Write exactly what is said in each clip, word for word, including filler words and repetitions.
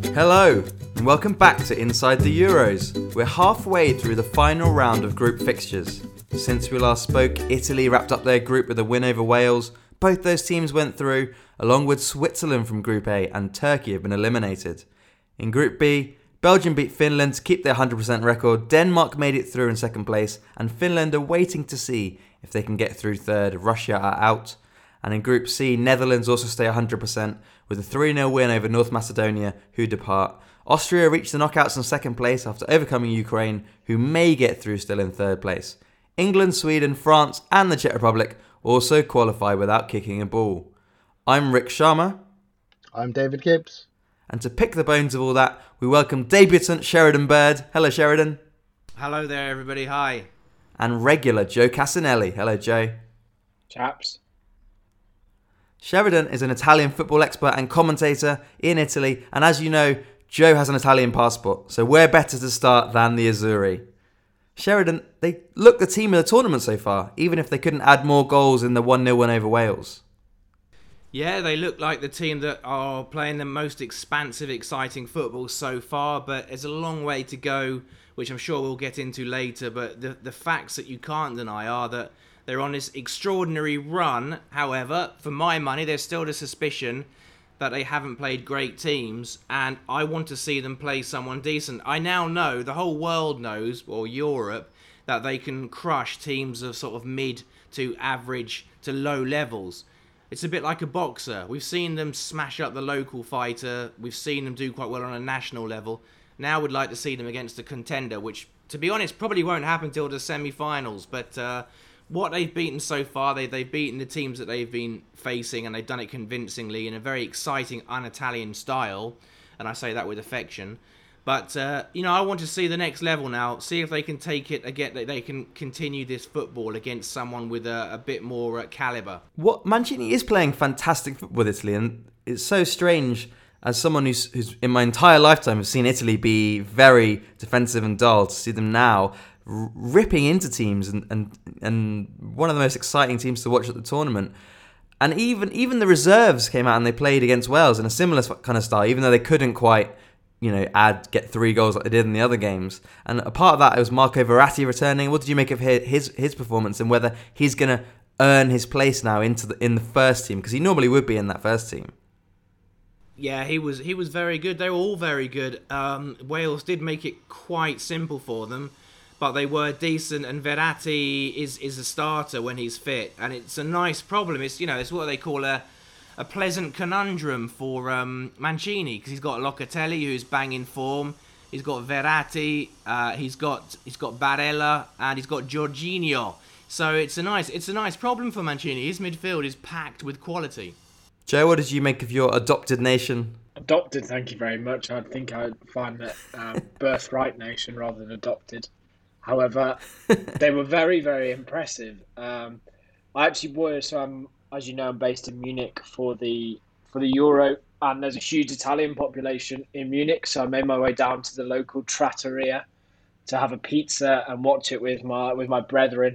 Hello, and welcome back to Inside the Euros. We're halfway through the final round of group fixtures. Since we last spoke, Italy wrapped up their group with a win over Wales. Both those teams went through, along with Switzerland from Group A, and Turkey have been eliminated. In Group B, Belgium beat Finland to keep their one hundred percent record, Denmark made it through in second place, and Finland are waiting to see if they can get through third. Russia are out. And in Group C, Netherlands also stay one hundred percent with a three nil win over North Macedonia, who depart. Austria reached the knockouts in second place after overcoming Ukraine, who may get through still in third place. England, Sweden, France and the Czech Republic also qualify without kicking a ball. I'm Rick Sharma. I'm David Gibbs. And to pick the bones of all that, we welcome debutant Sheridan Bird. Hello, Sheridan. Hello there, everybody. Hi. And regular Joe Casanelli. Hello, Joe. Chaps. Sheridan is an Italian football expert and commentator in Italy, and as you know, Joe has an Italian passport, so where better to start than the Azzurri? Sheridan, they look the team of the tournament so far, even if they couldn't add more goals in the one nil win over Wales. Yeah, they look like the team that are playing the most expansive, exciting football so far, but there's a long way to go, which I'm sure we'll get into later, but the, the facts that you can't deny are that they're on this extraordinary run. However, for my money, there's still the suspicion that they haven't played great teams, and I want to see them play someone decent. I now know, the whole world knows, or Europe, that they can crush teams of sort of mid to average to low levels. It's a bit like a boxer. We've seen them smash up the local fighter. We've seen them do quite well on a national level. Now we'd like to see them against a contender, which, to be honest, probably won't happen till the semi-finals, but uh, what they've beaten so far, they, they've beaten the teams that they've been facing, and they've done it convincingly in a very exciting, un-Italian style, and I say that with affection. But, uh, you know, I want to see the next level now, see if they can take it again, that they can continue this football against someone with a, a bit more uh, calibre. What Mancini is playing fantastic football with Italy, and it's so strange as someone who's, who's in my entire lifetime has seen Italy be very defensive and dull, to see them now ripping into teams and, and and one of the most exciting teams to watch at the tournament. And even even the reserves came out and they played against Wales in a similar kind of style, even though they couldn't quite, you know, add get three goals like they did in the other games. And a part of that, it was Marco Verratti returning. What did you make of his his performance, and whether he's going to earn his place now into the in the first team, because he normally would be in that first team? Yeah, he was he was very good. They were all very good. Um, Wales did make it quite simple for them, but they were decent, and Verratti is, is a starter when he's fit, and it's a nice problem. It's, you know, it's what they call a a pleasant conundrum for um, Mancini, because he's got Locatelli, who's banging form. He's got Verratti, uh, he's got he's got Barella, and he's got Jorginho. So it's a nice it's a nice problem for Mancini. His midfield is packed with quality. Joe, what did you make of your adopted nation? Adopted, thank you very much. I think I'd find that um, birthright nation rather than adopted. However, they were very, very impressive. Um, I actually was, so I'm, as you know, I'm based in Munich for the for the Euro, and there's a huge Italian population in Munich, so I made my way down to the local trattoria to have a pizza and watch it with my with my brethren,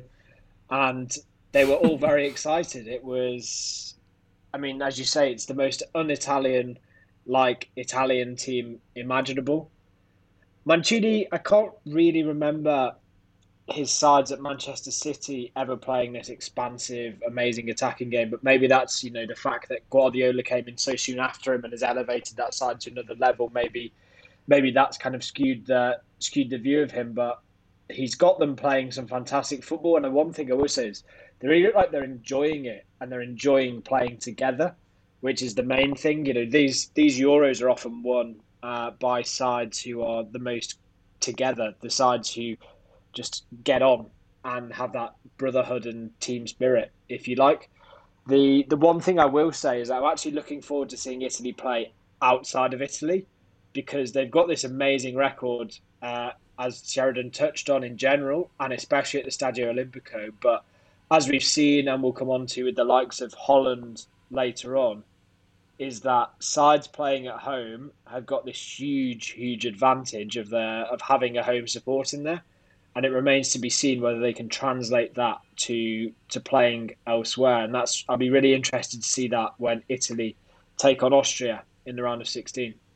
and they were all very excited. It was, I mean, as you say, it's the most un-Italian, like Italian team imaginable. Mancini, I can't really remember his sides at Manchester City ever playing this expansive, amazing attacking game, but maybe that's, you know, the fact that Guardiola came in so soon after him and has elevated that side to another level. Maybe, maybe that's kind of skewed the skewed the view of him. But he's got them playing some fantastic football. And the one thing I will say is they really look like they're enjoying it, and they're enjoying playing together, which is the main thing. You know, these these Euros are often won Uh, by sides who are the most together, the sides who just get on and have that brotherhood and team spirit, if you like. The the one thing I will say is I'm actually looking forward to seeing Italy play outside of Italy, because they've got this amazing record, uh, as Sheridan touched on in general, and especially at the Stadio Olimpico. But as we've seen, and we'll come on to with the likes of Holland later on, is that sides playing at home have got this huge, huge advantage of their of having a home support in there, and it remains to be seen whether they can translate that to to playing elsewhere. And that's I'll be really interested to see that when Italy take on Austria in the round of sixteen.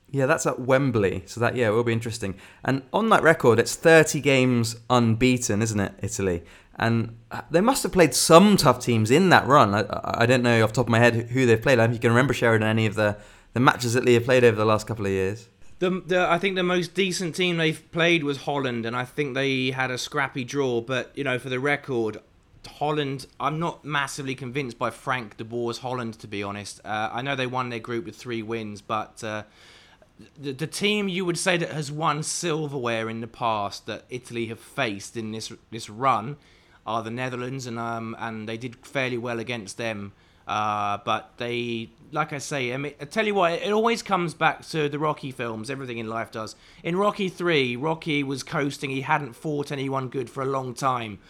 Yeah, that's at Wembley, so that yeah will be interesting. And on that record, it's thirty games unbeaten, isn't it, Italy? And they must have played some tough teams in that run. I, I don't know off the top of my head who they've played. I don't know if you can remember, Sheridan, any of the, the matches Italy have played over the last couple of years. The, the I think the most decent team they've played was Holland, and I think they had a scrappy draw. But you know, for the record, Holland, I'm not massively convinced by Frank de Boer's Holland, to be honest. Uh, I know they won their group with three wins, but uh, the, the team you would say that has won silverware in the past that Italy have faced in this this run are the Netherlands, and um and they did fairly well against them. Uh, but they, like I say, I mean, I tell you what, it always comes back to the Rocky films. Everything in life does. In Rocky three, Rocky was coasting. He hadn't fought anyone good for a long time,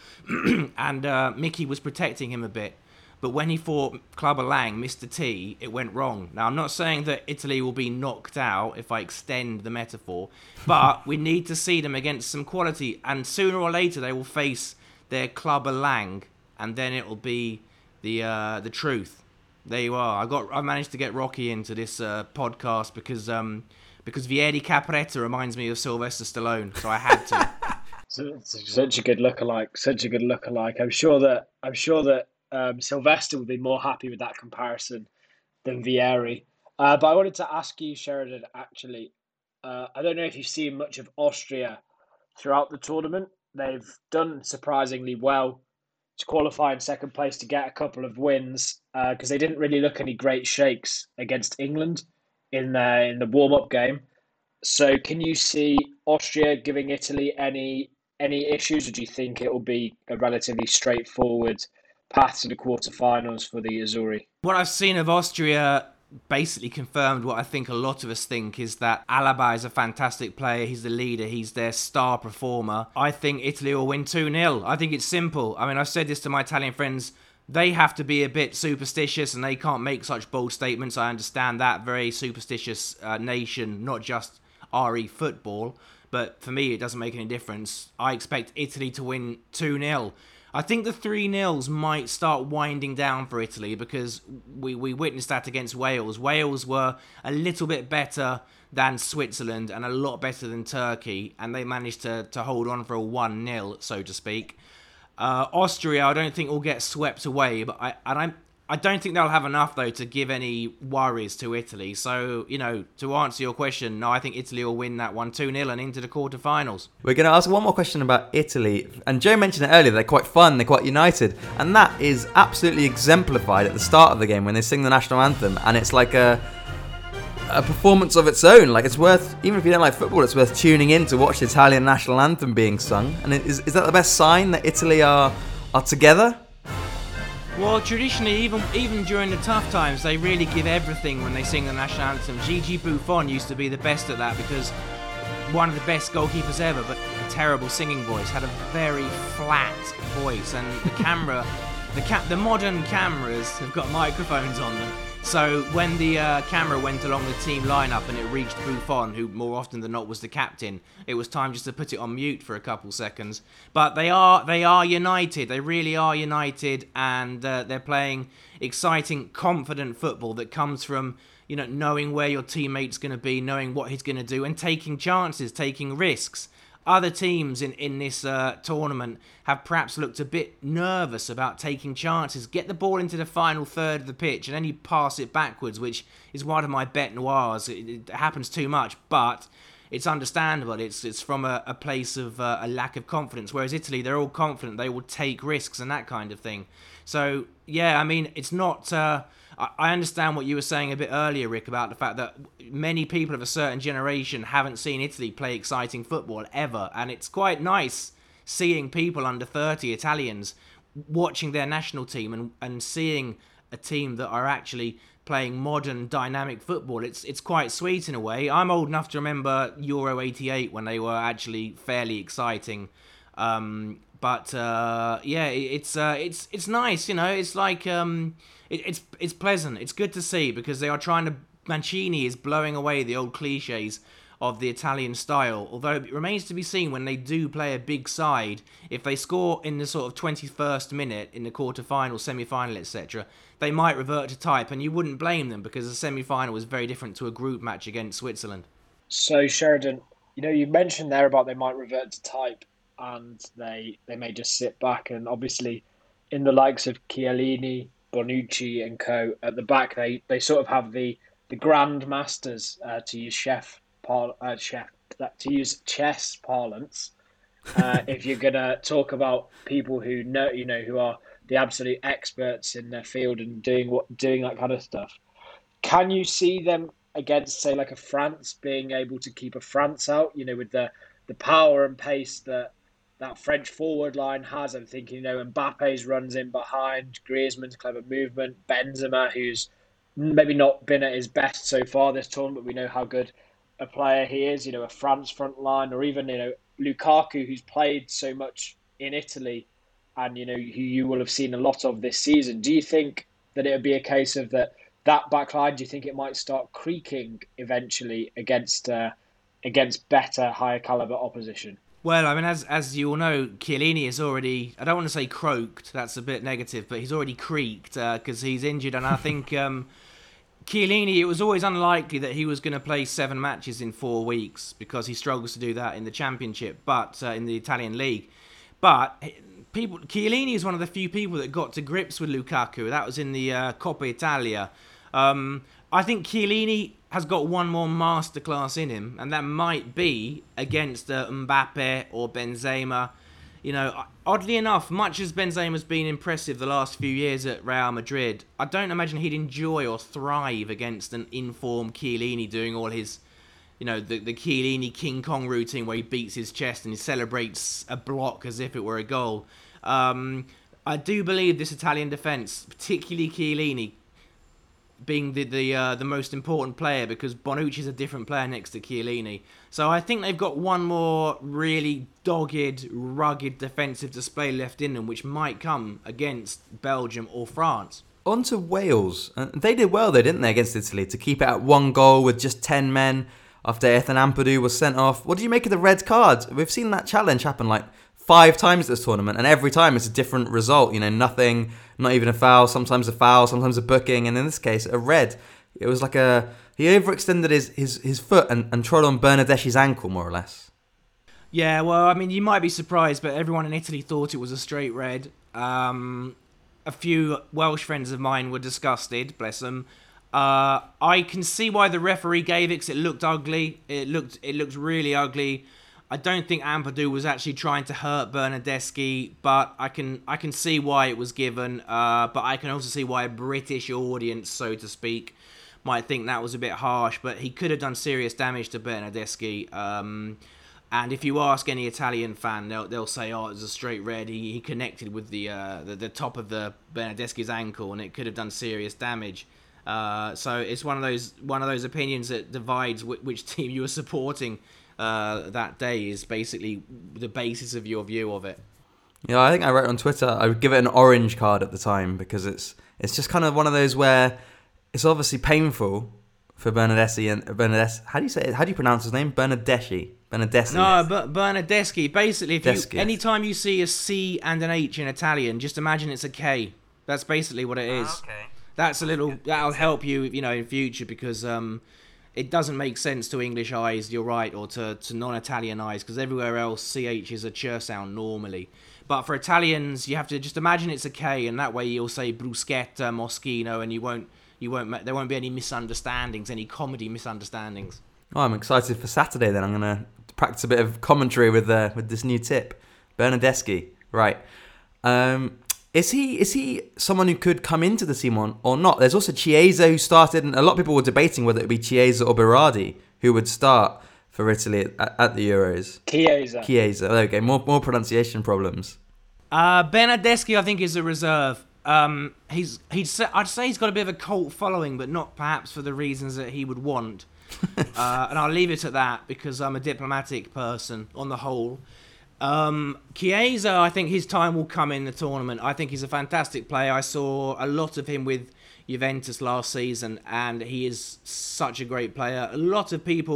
and uh, Mickey was protecting him a bit. But when he fought Clubber Lang, Mister T, it went wrong. Now, I'm not saying that Italy will be knocked out, if I extend the metaphor, but we need to see them against some quality, and sooner or later they will face their Clubber Lang, and then it will be the uh, the truth. There you are. I got. I managed to get Rocky into this uh, podcast because um because Vieri Capretta reminds me of Sylvester Stallone, so I had to. So, such a good lookalike. Such a good lookalike. I'm sure that I'm sure that um, Sylvester would be more happy with that comparison than Vieri. Uh, but I wanted to ask you, Sheridan. Actually, uh, I don't know if you've seen much of Austria throughout the tournament. They've done surprisingly well to qualify in second place, to get a couple of wins, because uh, they didn't really look any great shakes against England in the, in the warm-up game. So can you see Austria giving Italy any any issues, or do you think it will be a relatively straightforward path to the quarterfinals for the Azzurri? What I've seen of Austria basically confirmed what I think a lot of us think, is that Alaba is a fantastic player. He's the leader. He's their star performer. I think Italy will win two nil. I think it's simple. I mean, I've said this to my Italian friends. They have to be a bit superstitious and they can't make such bold statements. I understand that. Very superstitious uh, nation, not just R E football. But for me, it doesn't make any difference. I expect Italy to win two nil. I think the three nils might start winding down for Italy, because we, we witnessed that against Wales. Wales were a little bit better than Switzerland and a lot better than Turkey, and they managed to, to hold on for a one nil, so to speak. Uh, Austria, I don't think will get swept away, but I and I'm I don't think they'll have enough, though, to give any worries to Italy. So, you know, to answer your question, no, I think Italy will win that one two nil and into the quarterfinals. We're going to ask one more question about Italy. And Joe mentioned it earlier, they're quite fun, they're quite united. And that is absolutely exemplified at the start of the game when they sing the national anthem. And it's like a a performance of its own. Like, it's worth, even if you don't like football, it's worth tuning in to watch the Italian national anthem being sung. And is, is that the best sign that Italy are are together? Well, traditionally, even even during the tough times, they really give everything when they sing the national anthem. Gigi Buffon used to be the best at that, because one of the best goalkeepers ever, but a terrible singing voice, had a very flat voice, and the camera, the ca- the modern cameras have got microphones on them. So when the uh, camera went along the team lineup and it reached Buffon, who more often than not was the captain, it was time just to put it on mute for a couple seconds. But they are they are united. They really are united, and uh, they're playing exciting, confident football that comes from, you know, knowing where your teammate's going to be, knowing what he's going to do, and taking chances, taking risks. Other teams in, in this uh, tournament have perhaps looked a bit nervous about taking chances. Get the ball into the final third of the pitch and then you pass it backwards, which is one of my bête noirs. It, it happens too much, but it's understandable. It's it's from a, a place of uh, a lack of confidence. Whereas Italy, they're all confident. They will take risks and that kind of thing. So, yeah, I mean, it's not... Uh, I understand what you were saying a bit earlier, Rick, about the fact that many people of a certain generation haven't seen Italy play exciting football ever. And it's quite nice seeing people under thirty, Italians, watching their national team and, and seeing a team that are actually playing modern, dynamic football. It's it's quite sweet in a way. I'm old enough to remember Euro eighty-eight when they were actually fairly exciting. Um, but, uh, yeah, it's uh, it's it's nice, you know. It's like... Um, It, it's it's pleasant. It's good to see, because they are trying to... Mancini is blowing away the old cliches of the Italian style. Although it remains to be seen when they do play a big side, if they score in the sort of twenty-first minute in the quarter-final, semi-final, et cetera, they might revert to type, and you wouldn't blame them because the semi-final was very different to a group match against Switzerland. So Sheridan, you know, you mentioned there about they might revert to type and they they may just sit back, and obviously in the likes of Chiellini, Bonucci and co at the back, they, they sort of have the the grand masters, uh, to use chef par, uh, chef to use chess parlance. Uh, if you're gonna talk about people who know, you know, who are the absolute experts in their field and doing what doing that kind of stuff, can you see them against, say, like a France being able to keep a France out? You know, with the the power and pace that that French forward line has. I'm thinking, you know, Mbappe's runs in behind, Griezmann's clever movement, Benzema, who's maybe not been at his best so far this tournament, but we know how good a player he is, you know, a France front line, or even, you know, Lukaku, who's played so much in Italy and, you know, who you will have seen a lot of this season. Do you think that it would be a case of that that back line, do you think it might start creaking eventually against uh, against better, higher caliber opposition? Well, I mean, as as you all know, Chiellini is already, I don't want to say croaked, that's a bit negative, but he's already creaked because uh, he's injured. And I think um, Chiellini, it was always unlikely that he was going to play seven matches in four weeks because he struggles to do that in the Championship, but uh, in the Italian League. But people, Chiellini is one of the few people that got to grips with Lukaku. That was in the uh, Coppa Italia. Um, I think Chiellini has got one more masterclass in him, and that might be against uh, Mbappe or Benzema. You know, oddly enough, much as Benzema's been impressive the last few years at Real Madrid, I don't imagine he'd enjoy or thrive against an informed Chiellini doing all his, you know, the, the Chiellini King Kong routine where he beats his chest and he celebrates a block as if it were a goal. Um, I do believe this Italian defence, particularly Chiellini, being the the uh, the most important player, because Bonucci's a different player next to Chiellini. So I think they've got one more really dogged, rugged defensive display left in them, which might come against Belgium or France. On to Wales. Uh, they did well, though, didn't they, against Italy, to keep it at one goal with just ten men after Ethan Ampadu was sent off. What do you make of the red card? We've seen that challenge happen like five times this tournament, and every time it's a different result. You know, nothing, not even a foul, sometimes a foul, sometimes a booking, and in this case, a red. It was like a, he overextended his, his, his foot and, and trod on Bernardeschi's ankle, more or less. Yeah, well, I mean, you might be surprised, but everyone in Italy thought it was a straight red. Um, a few Welsh friends of mine were disgusted, bless them. Uh, I can see why the referee gave it, because it looked ugly. It looked, it looked really ugly. I don't think Ampadu was actually trying to hurt Bernardeschi, but I can I can see why it was given. Uh, but I can also see why a British audience, so to speak, might think that was a bit harsh. But he could have done serious damage to Bernardeschi. Um, and if you ask any Italian fan, they'll they'll say, "Oh, it was a straight red. He he connected with the uh, the, the top of the Bernardeschi's ankle, and it could have done serious damage." Uh, so it's one of those one of those opinions that divides w- which team you are supporting. Uh, that day is basically the basis of your view of it. Yeah, I think I wrote on Twitter I would give it an orange card at the time, because it's it's just kind of one of those where it's obviously painful for Bernardeschi and Bernardeschi. How do you say it? How do you pronounce his name? Bernardeschi. Bernardeschi. No, but Bernardeschi. Basically, if you Deschi. anytime you see a C and an H in Italian, just imagine it's a K. That's basically what it is. Ah, okay. That's a little. That'll help you, you know, in future, because um. It doesn't make sense to English eyes, you're right, or to, to non-Italian eyes, because everywhere else C H is a ch sound normally. But for Italians, you have to just imagine it's a K, and that way you'll say bruschetta, moschino, and you won't, you won't, there won't be any misunderstandings, any comedy misunderstandings. Oh, I'm excited for Saturday then. I'm going to practice a bit of commentary with uh, with this new tip. Bernardeschi, right. Um... Is he is he someone who could come into the team or, or not? There's also Chiesa who started, and a lot of people were debating whether it would be Chiesa or Berardi who would start for Italy at, at the Euros. Chiesa. Chiesa. There we go. More more pronunciation problems. Uh, Bernardeschi, I think, is a reserve. Um, he's he's I'd say he's got a bit of a cult following, but not perhaps for the reasons that he would want. uh, and I'll leave it at that, because I'm a diplomatic person on the whole. Um, Chiesa, I think his time will come in the tournament. I think he's a fantastic player. I saw a lot of him with Juventus last season, and he is such a great player. A lot of people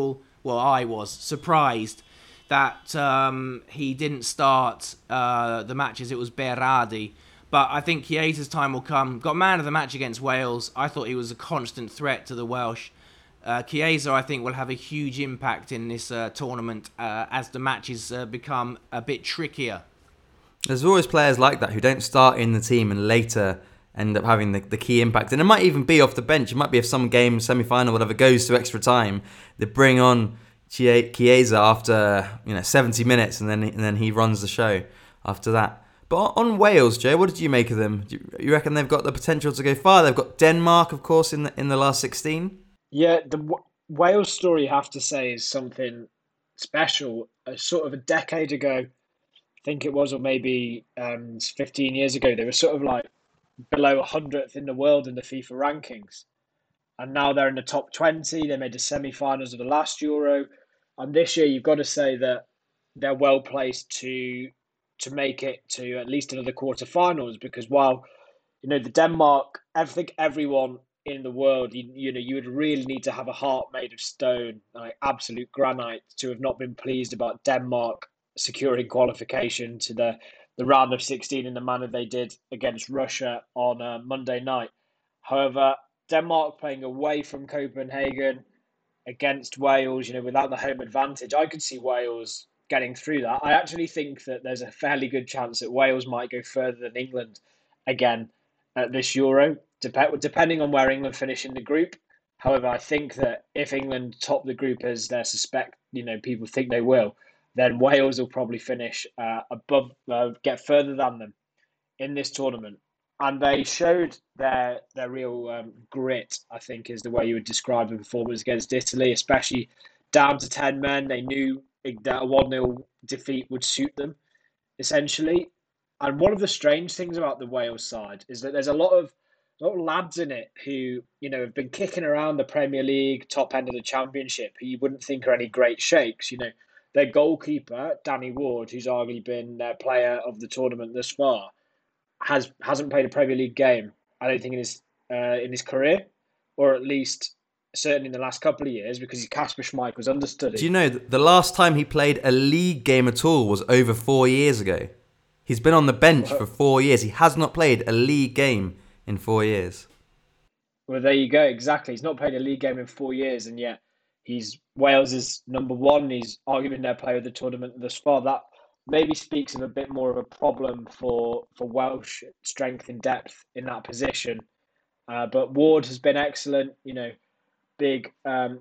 well, I was surprised that um, he didn't start uh, the matches. It was Berardi. But I think Chiesa's time will come. Got man of the match against Wales. I thought he was a constant threat to the Welsh. Uh, Chiesa, I think, will have a huge impact in this uh, tournament uh, as the matches uh, become a bit trickier. There's always players like that who don't start in the team and later end up having the, the key impact. And it might even be off the bench. It might be if some game, semi-final, whatever, goes to extra time, they bring on Chiesa after you know seventy minutes and then and then he runs the show after that. But on Wales, Joe, what did you make of them? Do you reckon they've got the potential to go far? They've got Denmark, of course, in the in the last sixteen. Yeah, the w- Wales story, I have to say, is something special. Uh, sort of a decade ago, I think it was, or maybe um, fifteen years ago, they were sort of like below one hundredth in the world in the FIFA rankings. And now they're in the top twenty. They made the semi-finals of the last Euro. And this year, you've got to say that they're well placed to... to make it to at least another quarterfinals, because while you know the Denmark, I think everyone in the world, you, you know, you would really need to have a heart made of stone, like absolute granite, to have not been pleased about Denmark securing qualification to the the round of sixteen in the manner they did against Russia on uh, Monday night. However, Denmark playing away from Copenhagen against Wales, you know, without the home advantage, I could see Wales getting through that. I actually think that there's a fairly good chance that Wales might go further than England again at this Euro, dep- depending on where England finish in the group. However, I think that if England top the group as they suspect, you know, people think they will, then Wales will probably finish uh, above, uh, get further than them in this tournament. And they showed their their real um, grit, I think, is the way you would describe the performance against Italy, especially down to ten men. They knew that a one nil defeat would suit them, essentially. And one of the strange things about the Wales side is that there's a lot of, a lot of lads in it who, you know, have been kicking around the Premier League, top end of the Championship, who you wouldn't think are any great shakes. You know, their goalkeeper, Danny Ward, who's arguably been their player of the tournament thus far, has, hasn't played a Premier League game, I don't think, in his uh, in his career, or at least certainly in the last couple of years, because Kasper Schmeichel's understudy. Do you know that the last time he played a league game at all was over four years ago? He's been on the bench for four years. He has not played a league game in four years. Well, there you go. Exactly. He's not played a league game in four years, and yet he's Wales's number one. He's arguably their player of the tournament thus far. That maybe speaks of a bit more of a problem for, for Welsh strength and depth in that position. Uh, but Ward has been excellent, you know, big, um,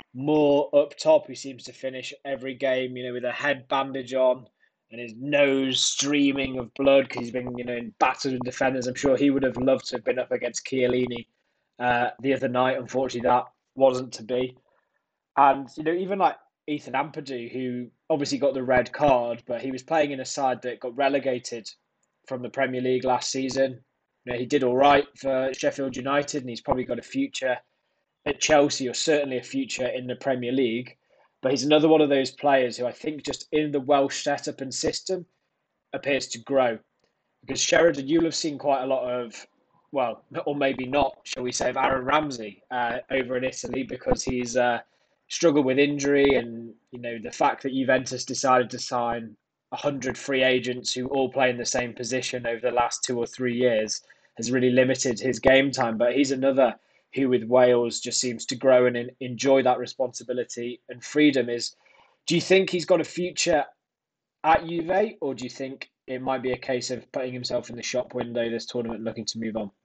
more up top, who seems to finish every game, you know, with a head bandage on and his nose streaming of blood because he's been, you know, battered with defenders. I'm sure he would have loved to have been up against Chiellini uh, the other night. Unfortunately, that wasn't to be. And, you know, even like Ethan Ampadu, who obviously got the red card, but he was playing in a side that got relegated from the Premier League last season. You know, he did all right for Sheffield United, and he's probably got a future at Chelsea, or certainly a future in the Premier League. But he's another one of those players who I think just in the Welsh setup and system appears to grow. Because Sheridan, you'll have seen quite a lot of, well, or maybe not, shall we say, of Aaron Ramsey uh, over in Italy, because he's uh, struggled with injury, and you know the fact that Juventus decided to sign one hundred free agents who all play in the same position over the last two or three years has really limited his game time. But he's another who with Wales just seems to grow and enjoy that responsibility and freedom. Is, do you think he's got a future at Juve, or do you think it might be a case of putting himself in the shop window this tournament, looking to move on?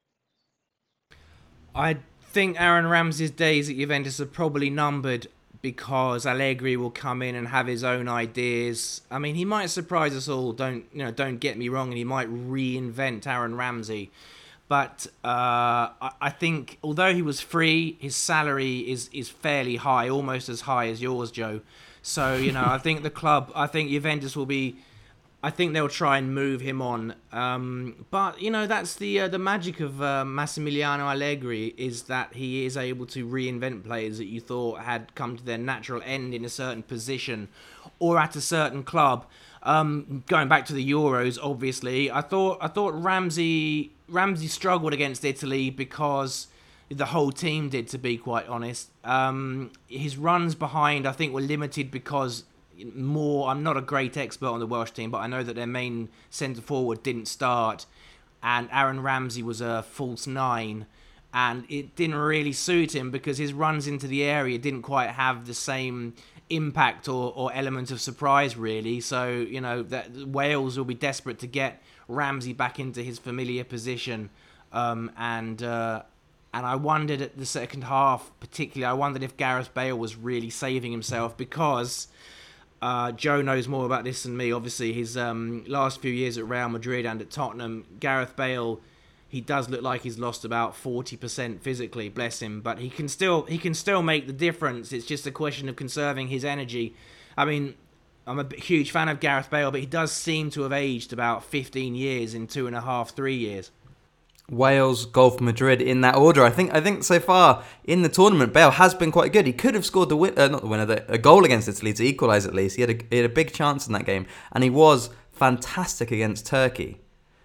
I think Aaron Ramsey's days at Juventus are probably numbered, because Allegri will come in and have his own ideas. I mean, he might surprise us all. Don't you know? Don't get me wrong, and he might reinvent Aaron Ramsey. But uh, I, I think, although he was free, his salary is is fairly high, almost as high as yours, Joe. So you know, I think the club, I think Juventus will be. I think they'll try and move him on. Um, but, you know, that's the uh, the magic of uh, Massimiliano Allegri, is that he is able to reinvent players that you thought had come to their natural end in a certain position or at a certain club. Um, going back to the Euros, obviously, I thought I thought Ramsey Ramsey struggled against Italy because, the whole team did, to be quite honest. Um, his runs behind, I think, were limited because more. I'm not a great expert on the Welsh team, but I know that their main centre forward didn't start, and Aaron Ramsey was a false nine, and it didn't really suit him because his runs into the area didn't quite have the same impact or, or element of surprise, really. So, you know, that Wales will be desperate to get Ramsey back into his familiar position, um, and uh, and I wondered at the second half, particularly, I wondered if Gareth Bale was really saving himself because uh, Joe knows more about this than me. Obviously, his um, last few years at Real Madrid and at Tottenham, Gareth Bale, he does look like he's lost about forty percent physically, bless him, but he can still he can still make the difference. It's just a question of conserving his energy. I mean, I'm a huge fan of Gareth Bale, but he does seem to have aged about fifteen years in two and a half, three years. Wales, Golf, Madrid in that order. I think I think so far in the tournament, Bale has been quite good. He could have scored the win, uh, not the winner, the, a goal against Italy to equalise at least. He had, a, he had a big chance in that game, and he was fantastic against Turkey.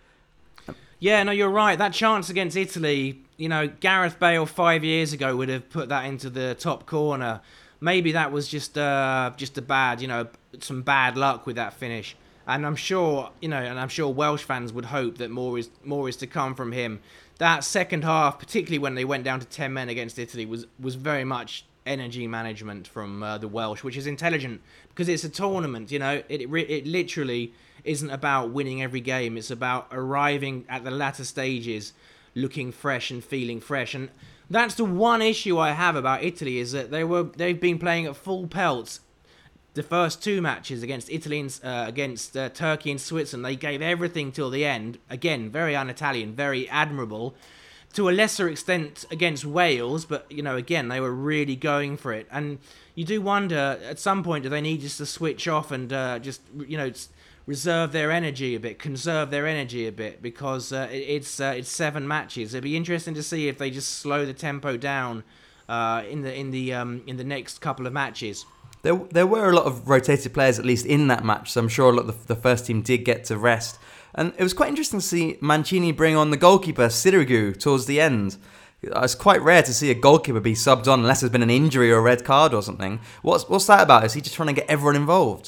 Yeah, no, you're right. That chance against Italy, you know, Gareth Bale five years ago would have put that into the top corner. Maybe that was just uh, just a bad, you know, some bad luck with that finish. And I'm sure, you know, and I'm sure Welsh fans would hope that more is more is to come from him. That second half, particularly when they went down to ten men against Italy, was was very much energy management from uh, the Welsh, which is intelligent because it's a tournament. You know, it it, it literally isn't about winning every game. It's about arriving at the latter stages, looking fresh and feeling fresh. And that's the one issue I have about Italy is that they were they've been playing at full pelts. The first two matches against Italy and uh, against uh, Turkey and Switzerland, they gave everything till the end. Again, very un-Italian, very admirable. To a lesser extent against Wales, but, you know, again, they were really going for it. And you do wonder, at some point, do they need just to switch off and uh, just, you know, reserve their energy a bit, conserve their energy a bit, because uh, it's uh, it's seven matches. It'd be interesting to see if they just slow the tempo down uh, in the in the um, in the next couple of matches. There, there were a lot of rotated players, at least in that match, so I'm sure a lot of the, the first team did get to rest. And it was quite interesting to see Mancini bring on the goalkeeper, Sirigu, towards the end. It's quite rare to see a goalkeeper be subbed on unless there's been an injury or a red card or something. What's what's that about? Is he just trying to get everyone involved?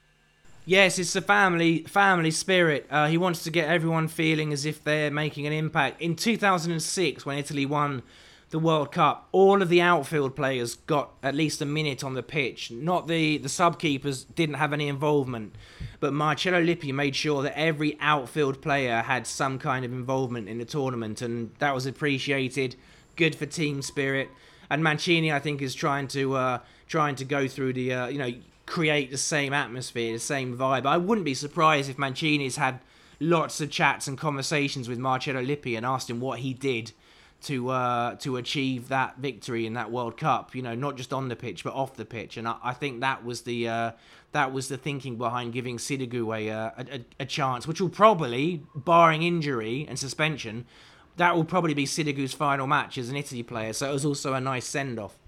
Yes, it's a family family spirit. Uh, he wants to get everyone feeling as if they're making an impact. In two thousand six, when Italy won the World Cup, all of the outfield players got at least a minute on the pitch. Not the, the sub-keepers didn't have any involvement, but Marcello Lippi made sure that every outfield player had some kind of involvement in the tournament, and that was appreciated. Good for team spirit. And Mancini, I think, is trying to uh, trying to go through the uh, you know create the same atmosphere, the same vibe. I wouldn't be surprised if Mancini's had lots of chats and conversations with Marcello Lippi and asked him what he did to uh, to achieve that victory in that World Cup, you know, not just on the pitch but off the pitch. And I, I think that was the uh, that was the thinking behind giving Sirigu a, a a chance, which will probably, barring injury and suspension, that will probably be Sirigu's final match as an Italy player. So it was also a nice send off.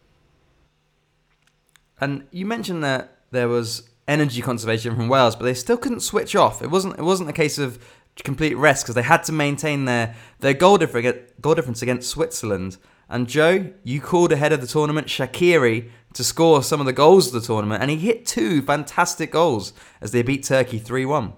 And you mentioned that there was energy conservation from Wales, but they still couldn't switch off. It wasn't it wasn't a case of complete rest because they had to maintain their, their goal, differ, goal difference against Switzerland. And Joe, you called ahead of the tournament Shaqiri to score some of the goals of the tournament, and he hit two fantastic goals as they beat Turkey three one.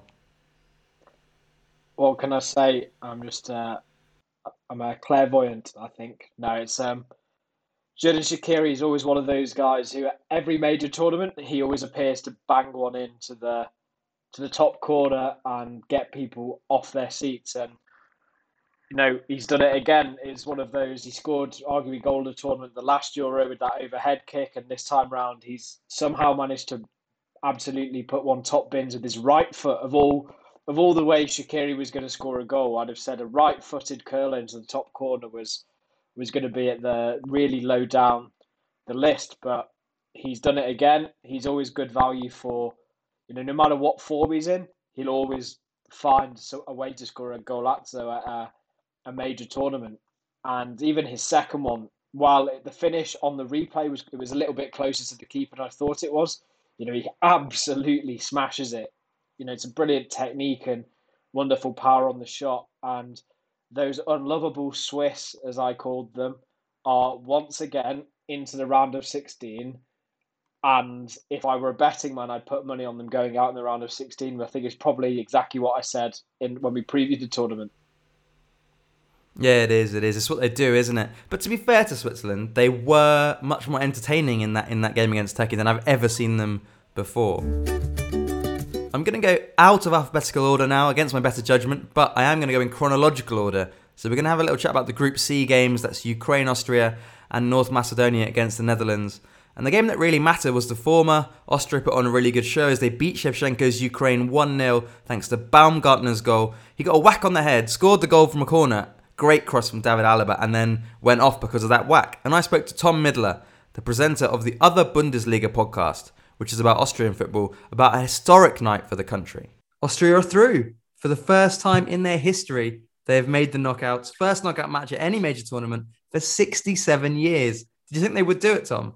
What can I say? I'm just uh, I'm a clairvoyant, I think. No, it's um, Xherdan Shaqiri is always one of those guys who at every major tournament he always appears to bang one into the to the top corner and get people off their seats. And, you know, he's done it again. It's one of those, he scored arguably goal of the tournament the last Euro with that overhead kick, and this time round he's somehow managed to absolutely put one top bins with his right foot. Of all of all the ways Shaqiri was going to score a goal, I'd have said a right-footed curler into the top corner was was going to be at the really low down the list, but he's done it again. He's always good value for, you know, no matter what form he's in, he'll always find a way to score a golazzo at a, a major tournament. And even his second one, while the finish on the replay was it was a little bit closer to the keeper than I thought it was, you know, he absolutely smashes it. You know, it's a brilliant technique and wonderful power on the shot. And those unlovable Swiss, as I called them, are once again into the round of sixteen. And if I were a betting man, I'd put money on them going out in the round of sixteen. I think it's probably exactly what I said in when we previewed the tournament. Yeah, it is. It is. It's what they do, isn't it? But to be fair to Switzerland, they were much more entertaining in that in that game against Turkey than I've ever seen them before. I'm going to go out of alphabetical order now against my better judgment, but I am going to go in chronological order. So we're going to have a little chat about the Group C games. That's Ukraine, Austria, and North Macedonia against the Netherlands. And the game that really mattered was the former. Austria put on a really good show as they beat Shevchenko's Ukraine one nil thanks to Baumgartner's goal. He got a whack on the head, scored the goal from a corner. Great cross from David Alaba, and then went off because of that whack. And I spoke to Tom Midler, the presenter of the other Bundesliga podcast, which is about Austrian football, about a historic night for the country. Austria are through. For the first time in their history, they have made the knockouts. First knockout match at any major tournament for sixty-seven years. Did you think they would do it, Tom?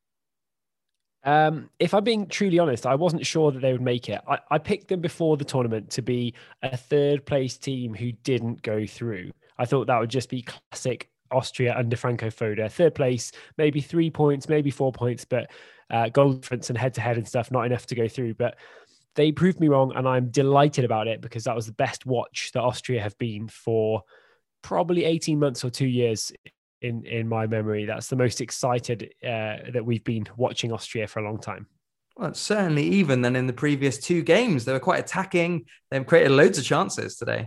Um, if I'm being truly honest, I wasn't sure that they would make it. I, I picked them before the tournament to be a third place team who didn't go through. I thought that would just be classic Austria under Franco Foda. Third place, maybe three points, maybe four points, but uh, goal difference and head-to-head and stuff, not enough to go through. But they proved me wrong, and I'm delighted about it because that was the best watch that Austria have been for probably eighteen months or two years in, in my memory. That's the most excited uh, that we've been watching Austria for a long time. Well, it's certainly even than in the previous two games. They were quite attacking. They've created loads of chances today.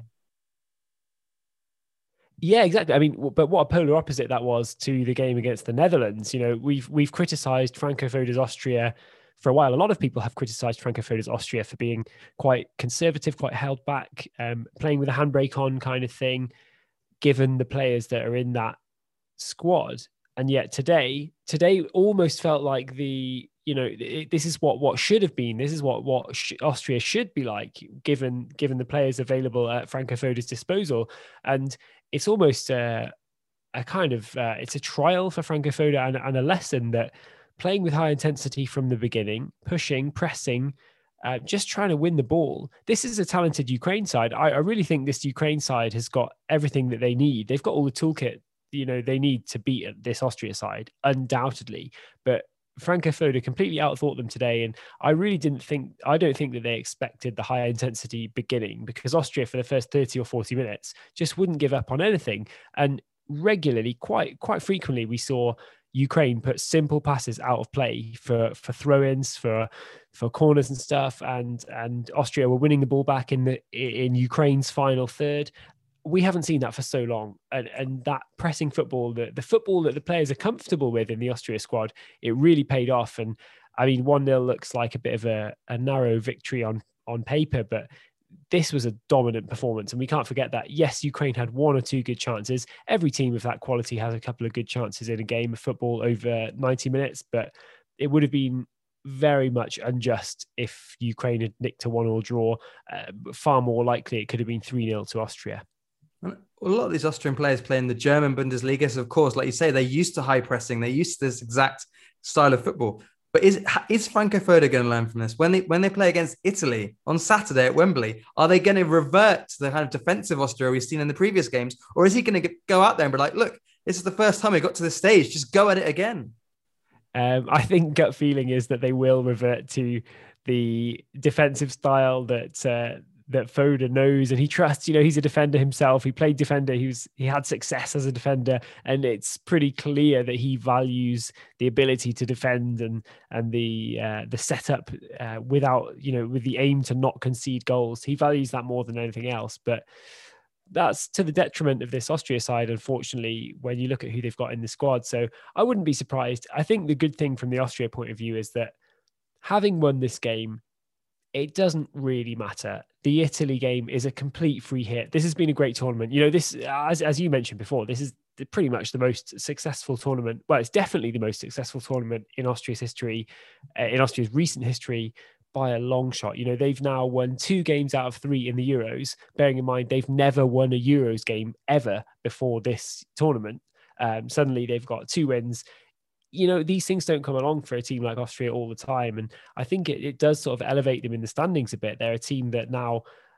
Yeah, exactly. I mean, but what a polar opposite that was to the game against the Netherlands. You know, we've we've criticised Franco Foda's Austria for a while. A lot of people have criticised Franco Foda's Austria for being quite conservative, quite held back, um, playing with a handbrake on kind of thing, given the players that are in that squad. And yet today, today almost felt like the, you know, it, this is what what should have been. This is what what sh- Austria should be like, given given the players available at Franco Foda's disposal. And it's almost a, a kind of, uh, it's a trial for Franco Foda and, and a lesson that playing with high intensity from the beginning, pushing, pressing, uh, just trying to win the ball. This is a talented Ukraine side. I, I really think this Ukraine side has got everything that they need. They've got all the toolkit, you know, they need to beat this Austria side, undoubtedly. But Franco Foda completely outthought them today. And I really didn't think, I don't think that they expected the high intensity beginning, because Austria for the first thirty or forty minutes just wouldn't give up on anything. And regularly, quite, quite frequently, we saw Ukraine put simple passes out of play for, for throw-ins, for, for corners and stuff. And, and Austria were winning the ball back in the, in Ukraine's final third. We haven't seen that for so long. And, and that pressing football, the, the football that the players are comfortable with in the Austria squad, it really paid off. And I mean, one nil looks like a bit of a, a narrow victory on, on paper, but this was a dominant performance. And we can't forget that, yes, Ukraine had one or two good chances. Every team of that quality has a couple of good chances in a game of football over ninety minutes, but it would have been very much unjust if Ukraine had nicked a one-all draw. Uh, far more likely it could have been three nil to Austria. Well, a lot of these Austrian players play in the German Bundesliga. So, of course, like you say, they're used to high pressing. They're used to this exact style of football. But is is Franco Foda going to learn from this? When they when they play against Italy on Saturday at Wembley, are they going to revert to the kind of defensive Austria we've seen in the previous games? Or is he going to go out there and be like, look, this is the first time we got to this stage. Just go at it again. Um, I think gut feeling is that they will revert to the defensive style that uh, that Foda knows and he trusts. You know, he's a defender himself. He played defender. He was he had success as a defender, and it's pretty clear that he values the ability to defend and and the uh, the setup uh, without, you know, with the aim to not concede goals. He values that more than anything else. But that's to the detriment of this Austria side, unfortunately, when you look at who they've got in the squad. So I wouldn't be surprised. I think the good thing from the Austria point of view is that having won this game, it doesn't really matter. The Italy game is a complete free hit. This has been a great tournament. You know, this, as, as you mentioned before, this is the, pretty much the most successful tournament. Well, it's definitely the most successful tournament in Austria's history, uh, in Austria's recent history, by a long shot. You know, they've now won two games out of three in the Euros, bearing in mind they've never won a Euros game ever before this tournament. Um, suddenly they've got two wins. You know, these things don't come along for a team like Austria all the time. And I think it, it does sort of elevate them in the standings a bit. They're a team that now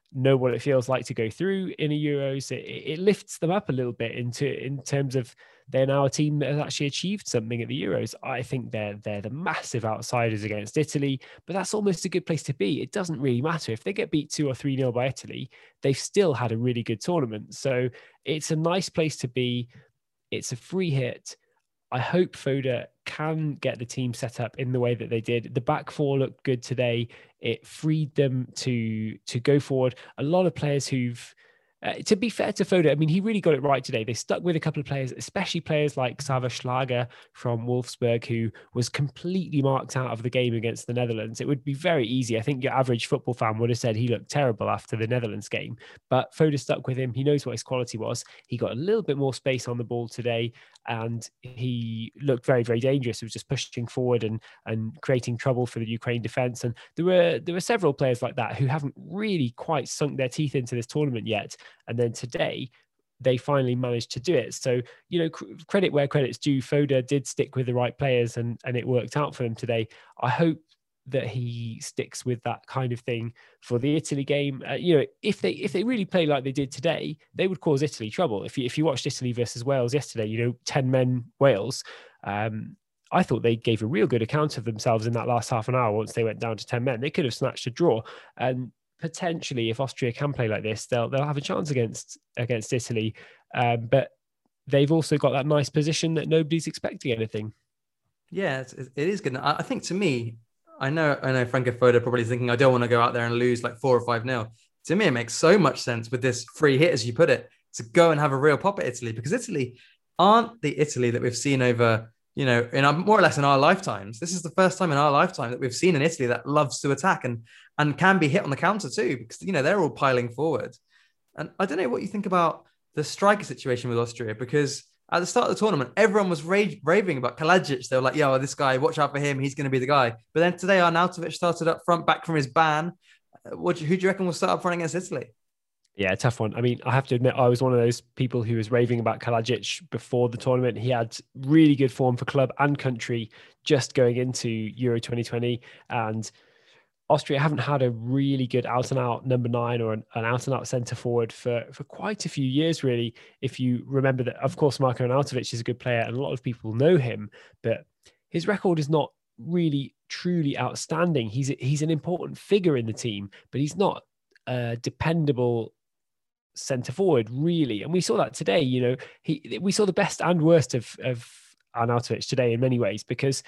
know what it feels like to go through in a Euros. It, it lifts them up a little bit into in terms of they're now a team that has actually achieved something at the Euros. I think they're they're the massive outsiders against Italy, but that's almost a good place to be. It doesn't really matter if they get beat two or three nil by Italy. They've still had a really good tournament, so it's a nice place to be. It's a free hit. I hope Foda can get the team set up in the way that they did. The back four looked good today. It freed them to to go forward. A lot of players who've, uh, to be fair to Foda, I mean, he really got it right today. They stuck with a couple of players, especially players like Sava Schlager from Wolfsburg, who was completely marked out of the game against the Netherlands. It would be very easy. I think your average football fan would have said he looked terrible after the Netherlands game, but Foda stuck with him. He knows what his quality was. He got a little bit more space on the ball today, and he looked very, very dangerous. He was just pushing forward and and creating trouble for the Ukraine defense. And there were there were several players like that who haven't really quite sunk their teeth into this tournament yet. And then today, they finally managed to do it. So, you know, credit where credit's due. Foda did stick with the right players, and and it worked out for them today. I hope that he sticks with that kind of thing for the Italy game. Uh, you know, if they if they really play like they did today, they would cause Italy trouble. If you if you watched Italy versus Wales yesterday, you know, ten men Wales, um, I thought they gave a real good account of themselves in that last half an hour. Once they went down to ten men, they could have snatched a draw. And potentially, if Austria can play like this, they'll they'll have a chance against against Italy. Um, but they've also got that nice position that nobody's expecting anything. Yeah, it's, it is good. I think to me, I know I know Franco Foda probably thinking I don't want to go out there and lose like four or five nil. To me, it makes so much sense with this free hit, as you put it, to go and have a real pop at Italy, because Italy aren't the Italy that we've seen over, you know, in our, more or less in our lifetimes. This is the first time in our lifetime that we've seen an Italy that loves to attack and and can be hit on the counter too, because, you know, they're all piling forward. And I don't know what you think about the striker situation with Austria, because at the start of the tournament, everyone was rage, raving about Kalajic. They were like, yo, this guy, watch out for him. He's going to be the guy. But then today, Arnautovic started up front, back from his ban. What, who do you reckon will start up front against Italy? Yeah, tough one. I mean, I have to admit, I was one of those people who was raving about Kalajic before the tournament. He had really good form for club and country just going into Euro twenty twenty. And Austria haven't had a really good out-and-out number nine or an, an out-and-out centre forward for, for quite a few years, really. If you remember that, of course, Marko Arnautovic is a good player and a lot of people know him, but his record is not really truly outstanding. He's he's an important figure in the team, but he's not a dependable centre forward, really. And we saw that today. You know, he we saw the best and worst of, of Arnautovic today in many ways, because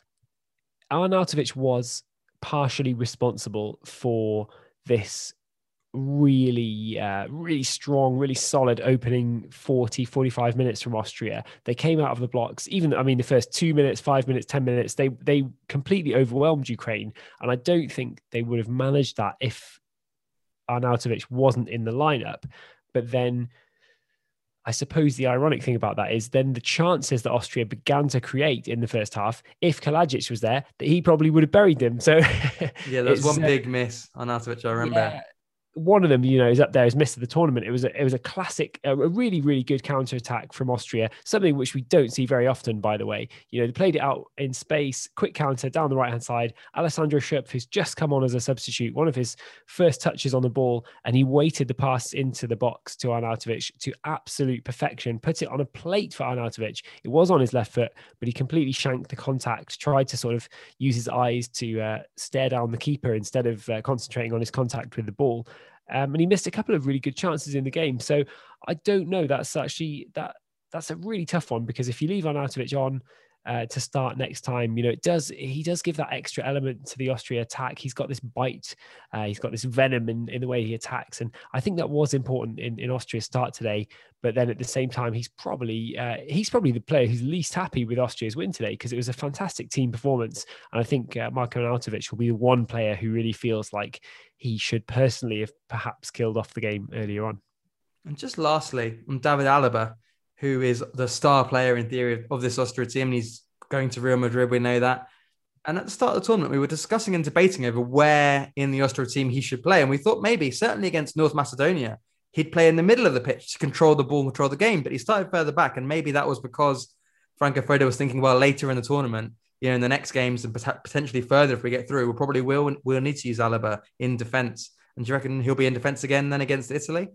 Arnautovic was partially responsible for this really, uh, really strong, really solid opening forty, forty-five minutes from Austria. They came out of the blocks, even, I mean, the first two minutes, five minutes, ten minutes, they, they completely overwhelmed Ukraine. And I don't think they would have managed that if Arnautovic wasn't in the lineup. But then I suppose the ironic thing about that is then the chances that Austria began to create in the first half, if Kalajic was there, that he probably would have buried them. So yeah, there was one uh, big miss on Arnautovic, I remember. Yeah, one of them, you know, is up there as miss of the tournament. It was a, it was a classic, a really, really good counter-attack from Austria, something which we don't see very often, by the way. You know, they played it out in space, quick counter down the right-hand side. Alessandro Schöpf, who's just come on as a substitute, one of his first touches on the ball, and he weighted the pass into the box to Arnautovic to absolute perfection, put it on a plate for Arnautovic. It was on his left foot, but he completely shanked the contact, tried to sort of use his eyes to uh, stare down the keeper instead of uh, concentrating on his contact with the ball. Um, and he missed a couple of really good chances in the game. So I don't know. That's actually that that's a really tough one, because if you leave Arnautovic on uh, to start next time, you know, it does he does give that extra element to the Austria attack. He's got this bite, uh, he's got this venom in, in the way he attacks, and I think that was important in, in Austria's start today. But then at the same time, he's probably uh, he's probably the player who's least happy with Austria's win today, because it was a fantastic team performance. And I think uh, Marko Arnautovic will be the one player who really feels like he should personally have perhaps killed off the game earlier on. And just lastly, on David Alaba, who is the star player in theory of this Austria team, and he's going to Real Madrid, we know that. And at the start of the tournament, we were discussing and debating over where in the Austria team he should play. And we thought maybe, certainly against North Macedonia, he'd play in the middle of the pitch to control the ball, control the game. But he started further back, and maybe that was because Franco Foda was thinking, well, later in the tournament, you know, in the next games and potentially further if we get through, we'll probably will, we'll need to use Alaba in defence. And do you reckon he'll be in defence again then against Italy?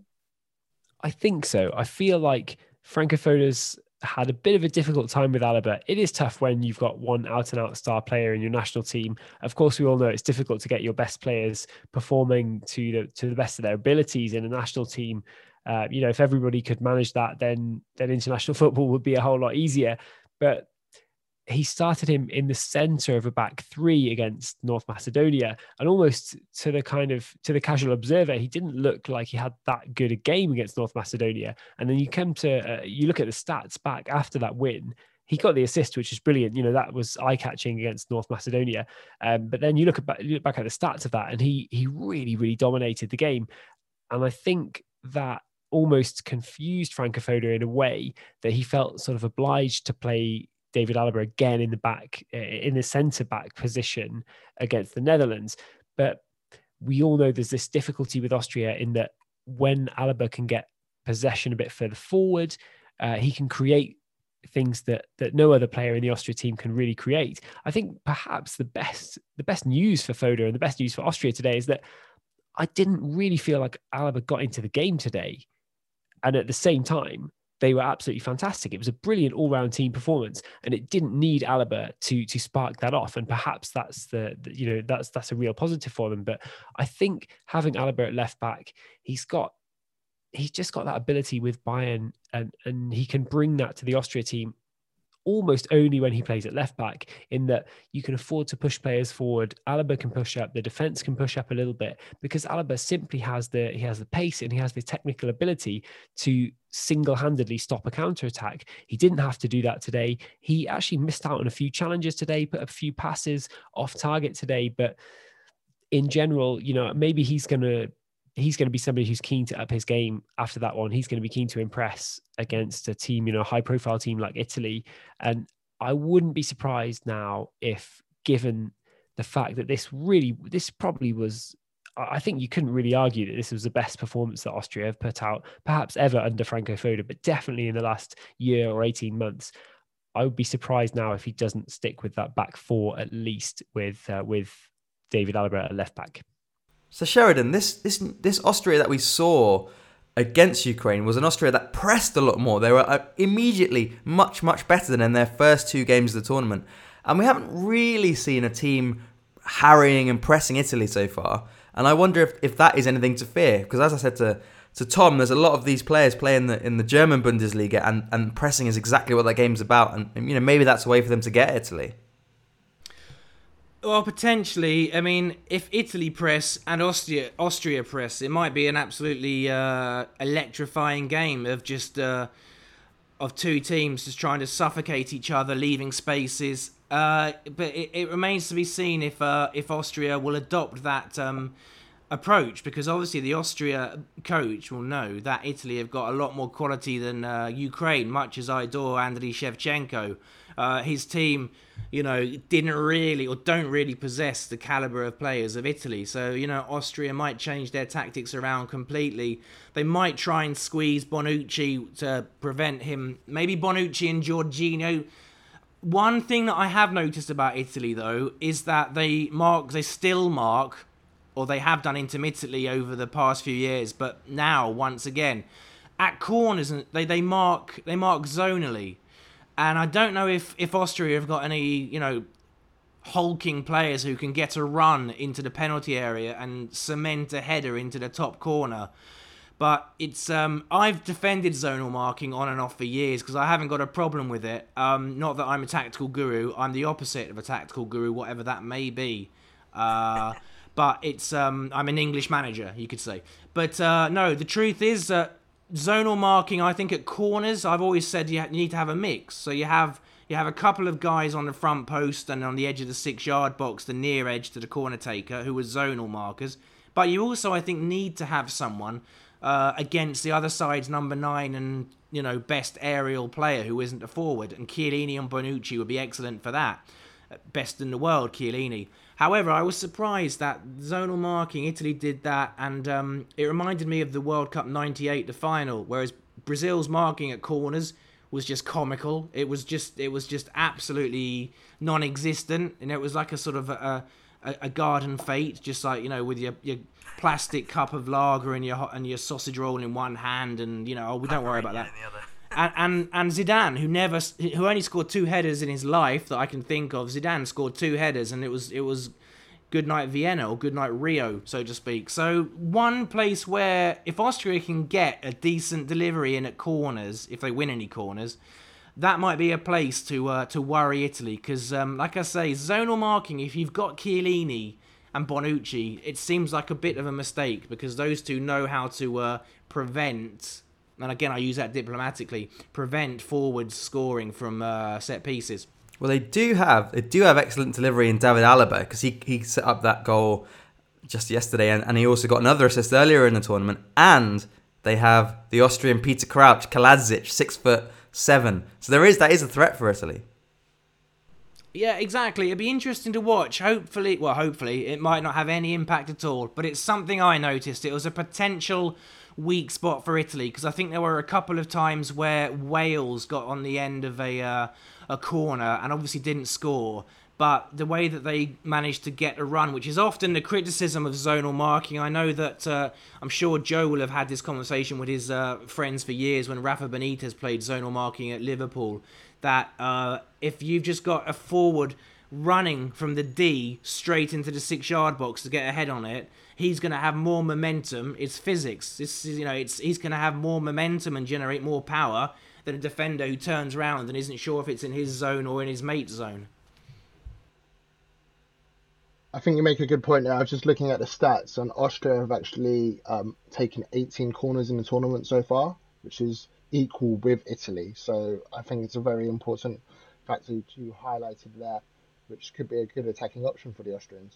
I think so. I feel like Franco Foda's had a bit of a difficult time with Alaba. It is tough when you've got one out-and-out star player in your national team. Of course, we all know it's difficult to get your best players performing to the to the best of their abilities in a national team. Uh, you know, if everybody could manage that, then then international football would be a whole lot easier. But he started him in the center of a back three against North Macedonia, and almost to the kind of to the casual observer, he didn't look like he had that good a game against North Macedonia. And then you come to uh, you look at the stats back after that win. He got the assist, which is brilliant. You know, that was eye-catching against North Macedonia. Um, but then you look, at, you look back at the stats of that, and he he really really dominated the game. And I think that almost confused Franco Foda in a way that he felt sort of obliged to play David Alaba again in the back, in the centre back position against the Netherlands. But we all know there's this difficulty with Austria in that when Alaba can get possession a bit further forward, uh, he can create things that that no other player in the Austria team can really create. I think perhaps the best the best news for Foda and the best news for Austria today is that I didn't really feel like Alaba got into the game today. And at the same time, they were absolutely fantastic. It was a brilliant all-round team performance, and it didn't need Alaba to to spark that off. And perhaps that's the, the you know that's that's a real positive for them. But I think having Alaba at left back, he's got he's just got that ability with Bayern, and and he can bring that to the Austria team almost only when he plays at left back, in that you can afford to push players forward. Alaba can push up, the defense can push up a little bit, because Alaba simply has the he has the pace and he has the technical ability to single-handedly stop a counter-attack. He didn't have to do that today. He actually missed out on a few challenges today, put a few passes off target today, but in general, you know, maybe he's going to he's going to be somebody who's keen to up his game after that one. He's going to be keen to impress against a team, you know, a high-profile team like Italy. And I wouldn't be surprised now if, given the fact that this really, this probably was, I think you couldn't really argue that this was the best performance that Austria have put out, perhaps ever under Franco Foda, but definitely in the last year or eighteen months. I would be surprised now if he doesn't stick with that back four, at least with uh, with David Alaba at left back. So Sheridan, this this this Austria that we saw against Ukraine was an Austria that pressed a lot more. They were uh, immediately much, much better than in their first two games of the tournament. And we haven't really seen a team harrying and pressing Italy so far. And I wonder if, if that is anything to fear. Because as I said to, to Tom, there's a lot of these players playing the, in the German Bundesliga, and, and pressing is exactly what that game's about. And, and you know, maybe that's a way for them to get Italy. Well, potentially. I mean, if Italy press and Austria Austria press, it might be an absolutely uh, electrifying game of just uh, of two teams just trying to suffocate each other, leaving spaces. Uh, but it, it remains to be seen if uh, if Austria will adopt that um, approach, because obviously the Austria coach will know that Italy have got a lot more quality than uh, Ukraine. Much as I adore Andriy Shevchenko, uh, his team, you know, didn't really or don't really possess the caliber of players of Italy. So, you know, Austria might change their tactics around completely. They might try and squeeze Bonucci to prevent him. Maybe Bonucci and Jorginho. One thing that I have noticed about Italy, though, is that they mark, they still mark, or they have done intermittently over the past few years, but now, once again, at corners, they, they mark they mark zonally. And I don't know if, if Austria have got any, you know, hulking players who can get a run into the penalty area and cement a header into the top corner. But it's um, I've defended zonal marking on and off for years because I haven't got a problem with it. Um, not that I'm a tactical guru. I'm the opposite of a tactical guru, whatever that may be. Uh, but it's um, I'm an English manager, you could say. But uh, no, the truth is that zonal marking, I think at corners, I've always said you need to have a mix. So you have you have a couple of guys on the front post and on the edge of the six-yard box, the near edge to the corner taker, who are zonal markers. But you also, I think, need to have someone uh, against the other side's number nine and, you know, best aerial player who isn't a forward. And Chiellini and Bonucci would be excellent for that. Best in the world, Chiellini. However, I was surprised that zonal marking, Italy did that, and um, it reminded me of the World Cup ninety-eight, the final, whereas Brazil's marking at corners was just comical. It was just, it was just absolutely non-existent, and it was like a sort of a, a, a garden fate, just like, you know, with your, your plastic cup of lager and your hot, and your sausage roll in one hand, and, you know, oh, we don't worry about that. And, and and Zidane, who never, who only scored two headers in his life that I can think of. Zidane scored two headers, and it was it was good night Vienna or good night Rio, so to speak. So one place where if Austria can get a decent delivery in at corners, if they win any corners, that might be a place to uh, to worry Italy. Because um, like I say, zonal marking. If you've got Chiellini and Bonucci, it seems like a bit of a mistake because those two know how to uh, prevent. And again, I use that diplomatically, prevent forwards scoring from uh, set pieces. Well, they do have they do have excellent delivery in David Alaba because he, he set up that goal just yesterday, and, and he also got another assist earlier in the tournament. And they have the Austrian Peter Crouch, Kaladzic, six foot seven. So there is that is a threat for Italy. Yeah, exactly. It'd be interesting to watch. Hopefully, well, hopefully it might not have any impact at all, but it's something I noticed. It was a potential weak spot for Italy because I think there were a couple of times where Wales got on the end of a uh, a corner and obviously didn't score, but the way that they managed to get a run, which is often the criticism of zonal marking. I know that uh, I'm sure Joe will have had this conversation with his uh, friends for years when Rafa Benitez played zonal marking at Liverpool, that uh, if you've just got a forward running from the D straight into the six-yard box to get a head on it, he's going to have more momentum. It's physics. It's, you know, it's he's going to have more momentum and generate more power than a defender who turns around and isn't sure if it's in his zone or in his mate's zone. I think you make a good point there. I was just looking at the stats, and Austria have actually um, taken eighteen corners in the tournament so far, which is equal with Italy. So I think it's a very important factor to highlight there, which could be a good attacking option for the Austrians.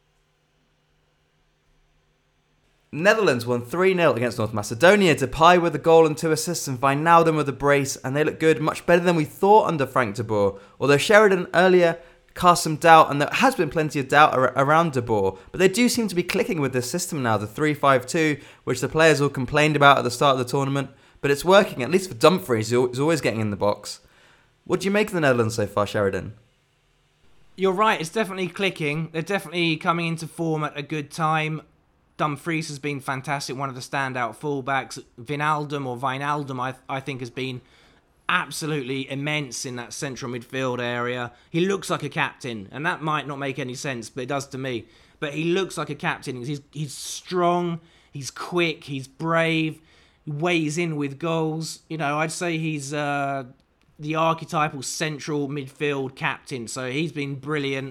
Netherlands won three nil against North Macedonia. Depay with a goal and two assists, and Wijnaldum with a brace, and they look good, much better than we thought under Frank de Boer. Although Sheridan earlier cast some doubt, and there has been plenty of doubt ar- around de Boer, but they do seem to be clicking with this system now, the three five two, which the players all complained about at the start of the tournament, but it's working, at least for Dumfries, who's always getting in the box. What do you make of the Netherlands so far, Sheridan? You're right, it's definitely clicking. They're definitely coming into form at a good time. Dumfries has been fantastic, one of the standout fullbacks. Wijnaldum or Wijnaldum, I, I think, has been absolutely immense in that central midfield area. He looks like a captain, and that might not make any sense, but it does to me. But he looks like a captain. He's he's strong, he's quick, he's brave, he weighs in with goals. You know, I'd say he's uh, the archetypal central midfield captain, so he's been brilliant.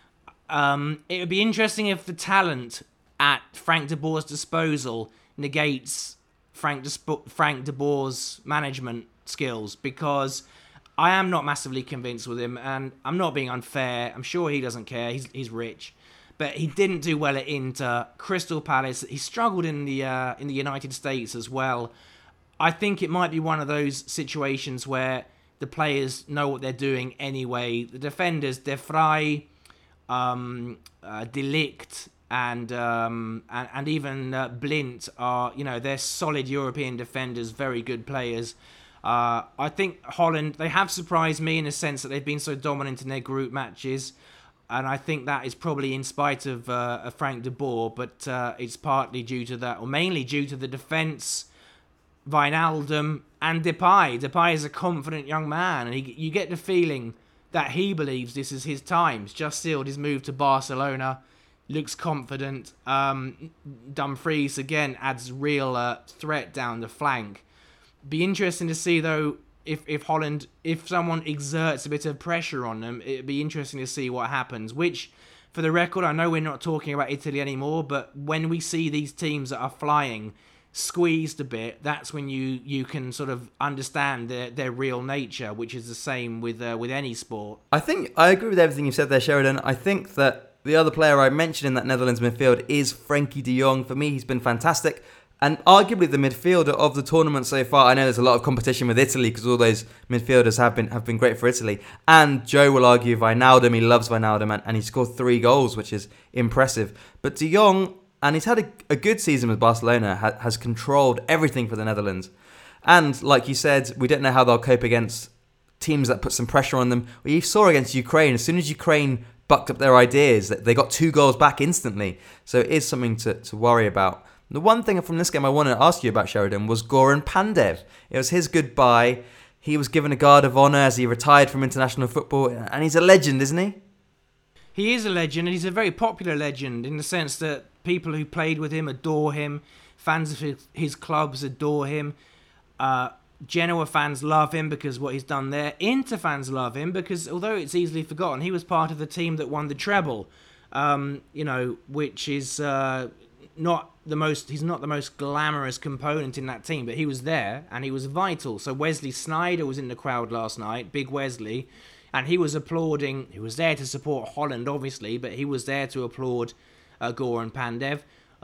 Um, it would be interesting if the talent at Frank de Boer's disposal negates Frank de, Sp- Frank de Boer's management skills, because I am not massively convinced with him, and I'm not being unfair. I'm sure he doesn't care. He's he's rich, but he didn't do well at Inter, Crystal Palace. He struggled in the uh, in the United States as well. I think it might be one of those situations where the players know what they're doing anyway. The defenders, De Vrij, um, uh, De Ligt, and um, and, and even uh, Blind are, you know, they're solid European defenders, very good players. Uh, I think Holland, they have surprised me in the sense that they've been so dominant in their group matches, and I think that is probably in spite of, uh, of Frank de Boer, but uh, it's partly due to that, or mainly due to the defence, Wijnaldum and Depay. Depay is a confident young man, and he, you get the feeling that he believes this is his time. He's just sealed his move to Barcelona, looks confident. Um, Dumfries, again, adds real uh, threat down the flank. Be interesting to see, though, if, if Holland, if someone exerts a bit of pressure on them, it'd be interesting to see what happens. Which, for the record, I know we're not talking about Italy anymore, but when we see these teams that are flying squeezed a bit, that's when you, you can sort of understand their, their real nature, which is the same with uh, with any sport. I think I agree with everything you said there, Sheridan. I think that the other player I mentioned in that Netherlands midfield is Frenkie de Jong. For me, he's been fantastic. And arguably the midfielder of the tournament so far. I know there's a lot of competition with Italy because all those midfielders have been have been great for Italy. And Joe will argue Wijnaldum. He loves Wijnaldum, and, and he scored three goals, which is impressive. But De Jong, and he's had a, a good season with Barcelona, ha, has controlled everything for the Netherlands. And like you said, we don't know how they'll cope against teams that put some pressure on them. We saw against Ukraine, as soon as Ukraine bucked up their ideas. They got two goals back instantly. So it is something to, to worry about. The one thing from this game I wanted to ask you about, Sheridan, was Goran Pandev. It was his goodbye. He was given a guard of honour as he retired from international football. And he's a legend, isn't he? He is a legend, and he's a very popular legend in the sense that people who played with him adore him. Fans of his, his clubs adore him. Uh, Genoa fans love him because what he's done there. Inter fans love him because, although it's easily forgotten, he was part of the team that won the treble. Um, you know, which is uh, not the most. He's not the most glamorous component in that team, but he was there and he was vital. So Wesley Sneijder was in the crowd last night, Big Wesley, and he was applauding. He was there to support Holland, obviously, but he was there to applaud uh, Goran Pandev.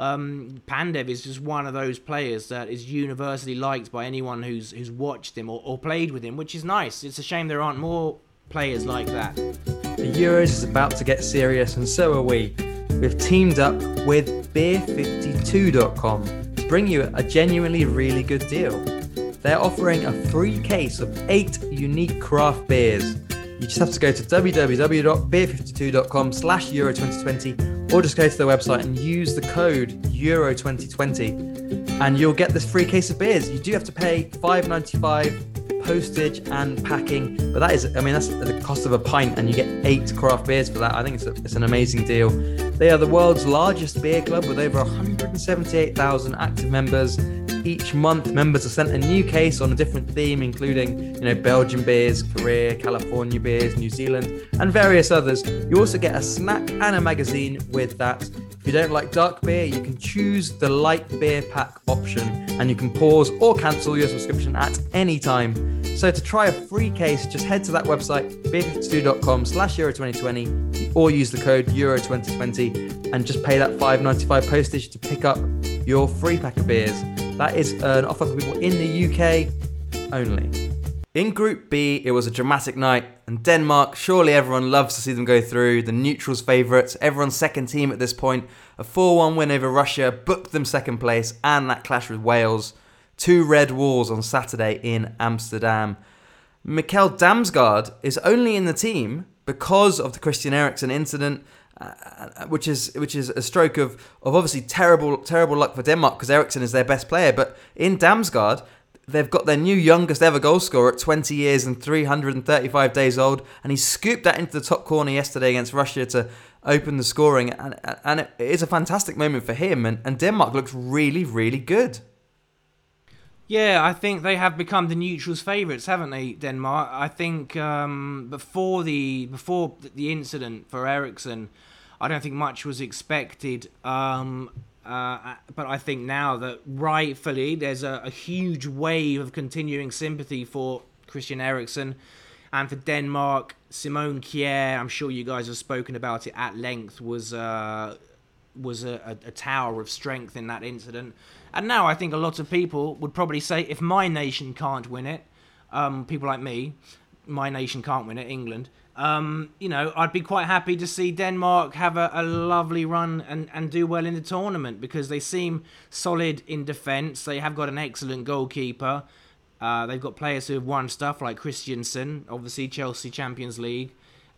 Um, Pandev is just one of those players that is universally liked by anyone who's who's watched him or, or played with him, which is nice. It's a shame there aren't more players like that. The Euros is about to get serious, and so are we. We've teamed up with beer fifty-two dot com to bring you a genuinely really good deal. They're offering a free case of eight unique craft beers. You just have to go to w w w dot beer fifty-two dot com slash euro twenty twenty or just go to their website and use the code euro twenty twenty and you'll get this free case of beers. You do have to pay five ninety-five postage and packing, but that is, I mean, that's the cost of a pint and you get eight craft beers for that. I think it's, a, it's an amazing deal. They are the world's largest beer club with over one hundred seventy-eight thousand active members. Each month, members are sent a new case on a different theme, including, you know, Belgian beers, Korea, California beers, New Zealand, and various others. You also get a snack and a magazine with that. If you don't like dark beer, you can choose the light beer pack option, and you can pause or cancel your subscription at any time. So to try a free case, just head to that website, beer fifty-two dot com slash euro twenty twenty, or use the code euro twenty twenty, and just pay that five ninety-five postage to pick up your free pack of beers. That is an offer for people in the U K only. In Group B, it was a dramatic night, and Denmark, surely everyone loves to see them go through. The neutrals' favourites, everyone's second team at this point. A four one win over Russia booked them second place, and that clash with Wales. Two red walls on Saturday in Amsterdam. Mikkel Damsgaard is only in the team because of the Christian Eriksen incident, Uh, which is which is a stroke of, of obviously terrible terrible luck for Denmark because Eriksen is their best player. But in Damsgaard, they've got their new youngest ever goal scorer at twenty years and three hundred thirty-five days old, and he scooped that into the top corner yesterday against Russia to open the scoring, and and it is a fantastic moment for him. And, and Denmark looks really really good. Yeah, I think they have become the neutrals' favourites, haven't they, Denmark? I think um, before the before the incident for Eriksen, I don't think much was expected. Um, uh, but I think now that rightfully there's a, a huge wave of continuing sympathy for Christian Eriksen and for Denmark. Simone Kjær, I'm sure you guys have spoken about it at length, was uh, was a, a tower of strength in that incident. And now I think a lot of people would probably say, if my nation can't win it, um, people like me, my nation can't win it, England, um, you know, I'd be quite happy to see Denmark have a, a lovely run and, and do well in the tournament because they seem solid in defence. They have got an excellent goalkeeper. Uh, they've got players who have won stuff like Christensen, obviously Chelsea Champions League.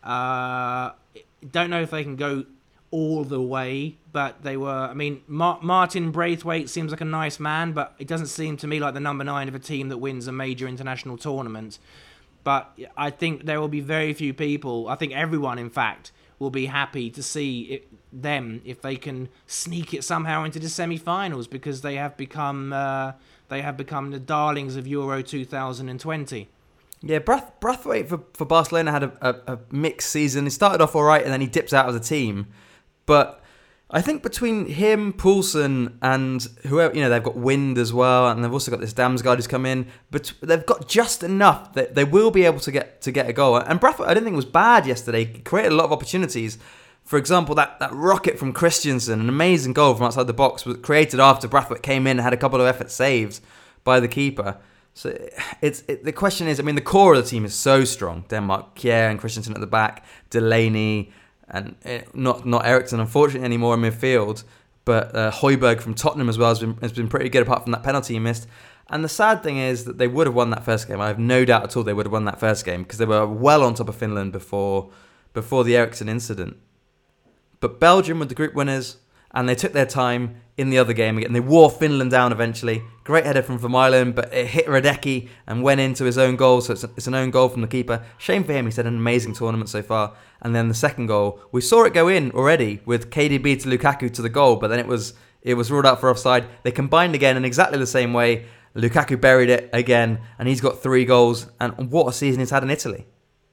Uh, don't know if they can go all the way, but they were, I mean, Mar- Martin Braithwaite seems like a nice man, but it doesn't seem to me like the number nine of a team that wins a major international tournament. But I think there will be very few people, I think everyone, in fact, will be happy to see it, them if they can sneak it somehow into the semi-finals because they have become uh, they have become the darlings of Euro two thousand twenty. Yeah, Brath- Braithwaite for, for Barcelona had a, a, a mixed season. He started off all right and then he dips out of the team. But I think between him, Poulsen, and whoever, you know, they've got Wind as well, and they've also got this Damsgaard who's come in, but they've got just enough that they will be able to get to get a goal. And Braithwaite, I didn't think was bad yesterday. He created a lot of opportunities. For example, that, that rocket from Christensen, an amazing goal from outside the box, was created after Braithwaite came in and had a couple of efforts saved by the keeper. So it's it, the question is, I mean, the core of the team is so strong. Denmark, Kjær and Christensen at the back, Delaney, and not not Eriksen, unfortunately, anymore in midfield. But uh, Højbjerg from Tottenham as well has been has been pretty good, apart from that penalty he missed. And the sad thing is that they would have won that first game. I have no doubt at all they would have won that first game because they were well on top of Finland before before the Eriksen incident. But Belgium were the group winners, and they took their time in the other game again. They wore Finland down eventually. Great header from Vermaelen, but it hit Radecki and went into his own goal, so it's, a, it's an own goal from the keeper. Shame for him, he's had an amazing tournament so far. And then the second goal, we saw it go in already with K D B to Lukaku to the goal, but then it was it was ruled out for offside. They combined again in exactly the same way. Lukaku buried it again, and he's got three goals. And what a season he's had in Italy.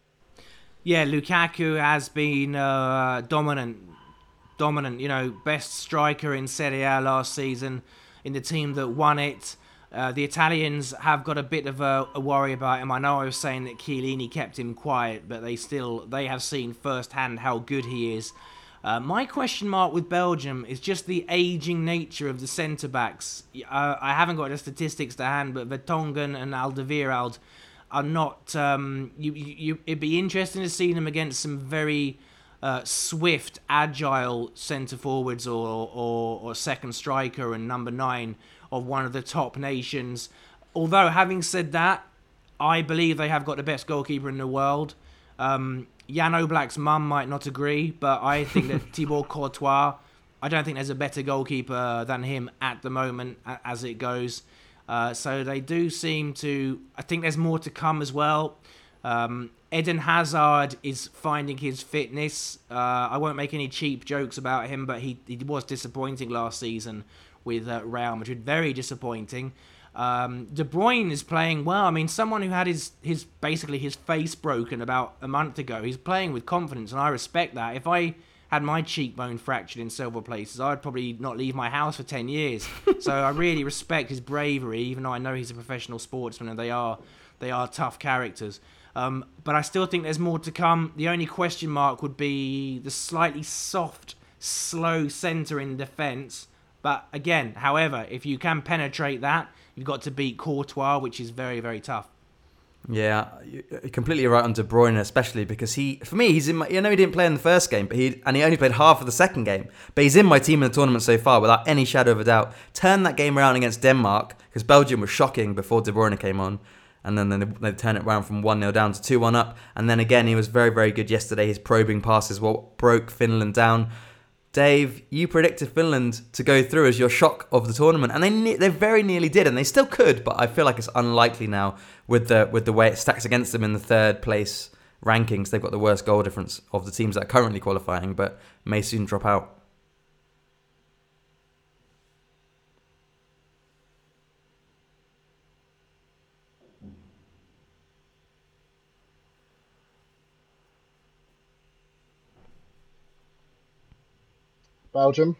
Yeah, Lukaku has been uh, dominant. Dominant, you know, best striker in Serie A last season in the team that won it. Uh, the Italians have got a bit of a, a worry about him. I know I was saying that Chiellini kept him quiet, but they still they have seen firsthand how good he is. Uh, my question mark with Belgium is just the ageing nature of the centre-backs. Uh, I haven't got the statistics to hand, but Vertonghen and Alderweireld are not... Um, you, you, it'd be interesting to see them against some very... Uh, swift, agile centre forwards or, or or second striker and number nine of one of the top nations. Although, having said that, I believe they have got the best goalkeeper in the world. Um, Jan Oblak's mum might not agree, but I think that Thibaut Courtois, I don't think there's a better goalkeeper than him at the moment as it goes. Uh, so they do seem to... I think there's more to come as well. Um, Eden Hazard is finding his fitness. Uh, I won't make any cheap jokes about him, but he, he was disappointing last season with uh, Real Madrid. Very disappointing. Um, De Bruyne is playing well. I mean, someone who had his, his basically his face broken about a month ago, he's playing with confidence, and I respect that. If I had my cheekbone fractured in several places, I'd probably not leave my house for ten years. So I really respect his bravery, even though I know he's a professional sportsman and they are they are tough characters. Um, but I still think there's more to come. The only question mark would be the slightly soft, slow centre in defence. But again, however, if you can penetrate that, you've got to beat Courtois, which is very, very tough. Yeah, you're completely right on De Bruyne, especially because he, for me, he's in my, you know, he didn't play in the first game, but he, and he only played half of the second game, but he's in my team in the tournament so far without any shadow of a doubt. Turned that game around against Denmark, because Belgium was shocking before De Bruyne came on, and then they, they turned it around from one nil down to two one up, and then again, he was very, very good yesterday. His probing passes what broke Finland down. Dave, you predicted Finland to go through as your shock of the tournament, and they ne- they very nearly did, and they still could, but I feel like it's unlikely now with the with the way it stacks against them in the third place rankings. They've got the worst goal difference of the teams that are currently qualifying, but may soon drop out. Belgium,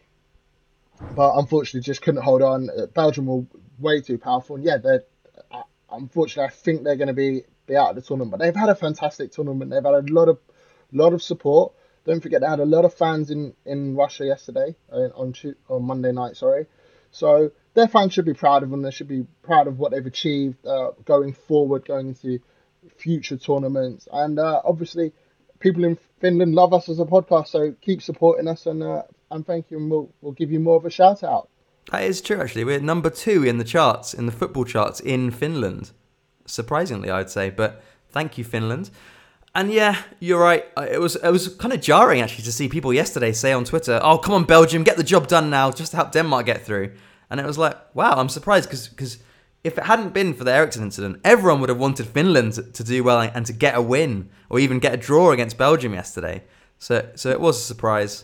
but unfortunately just couldn't hold on. Belgium were way too powerful, and yeah, they're unfortunately I think they're going to be be out of the tournament. But they've had a fantastic tournament. They've had a lot of lot of support. Don't forget they had a lot of fans in, in Russia yesterday on on Monday night. Sorry, so their fans should be proud of them. They should be proud of what they've achieved uh, going forward, going into future tournaments, and uh, obviously people in Finland love us as a podcast. So keep supporting us and. Uh, And thank you, and we'll, we'll give you more of a shout out. That is true, actually. We're number two in the charts, in the football charts in Finland. Surprisingly, I'd say. But thank you, Finland. And yeah, you're right. It was it was kind of jarring, actually, to see people yesterday say on Twitter, oh, come on, Belgium, get the job done now, just to help Denmark get through. And it was like, wow, I'm surprised, because if it hadn't been for the Eriksen incident, everyone would have wanted Finland to, to do well and to get a win, or even get a draw against Belgium yesterday. So, so it was a surprise.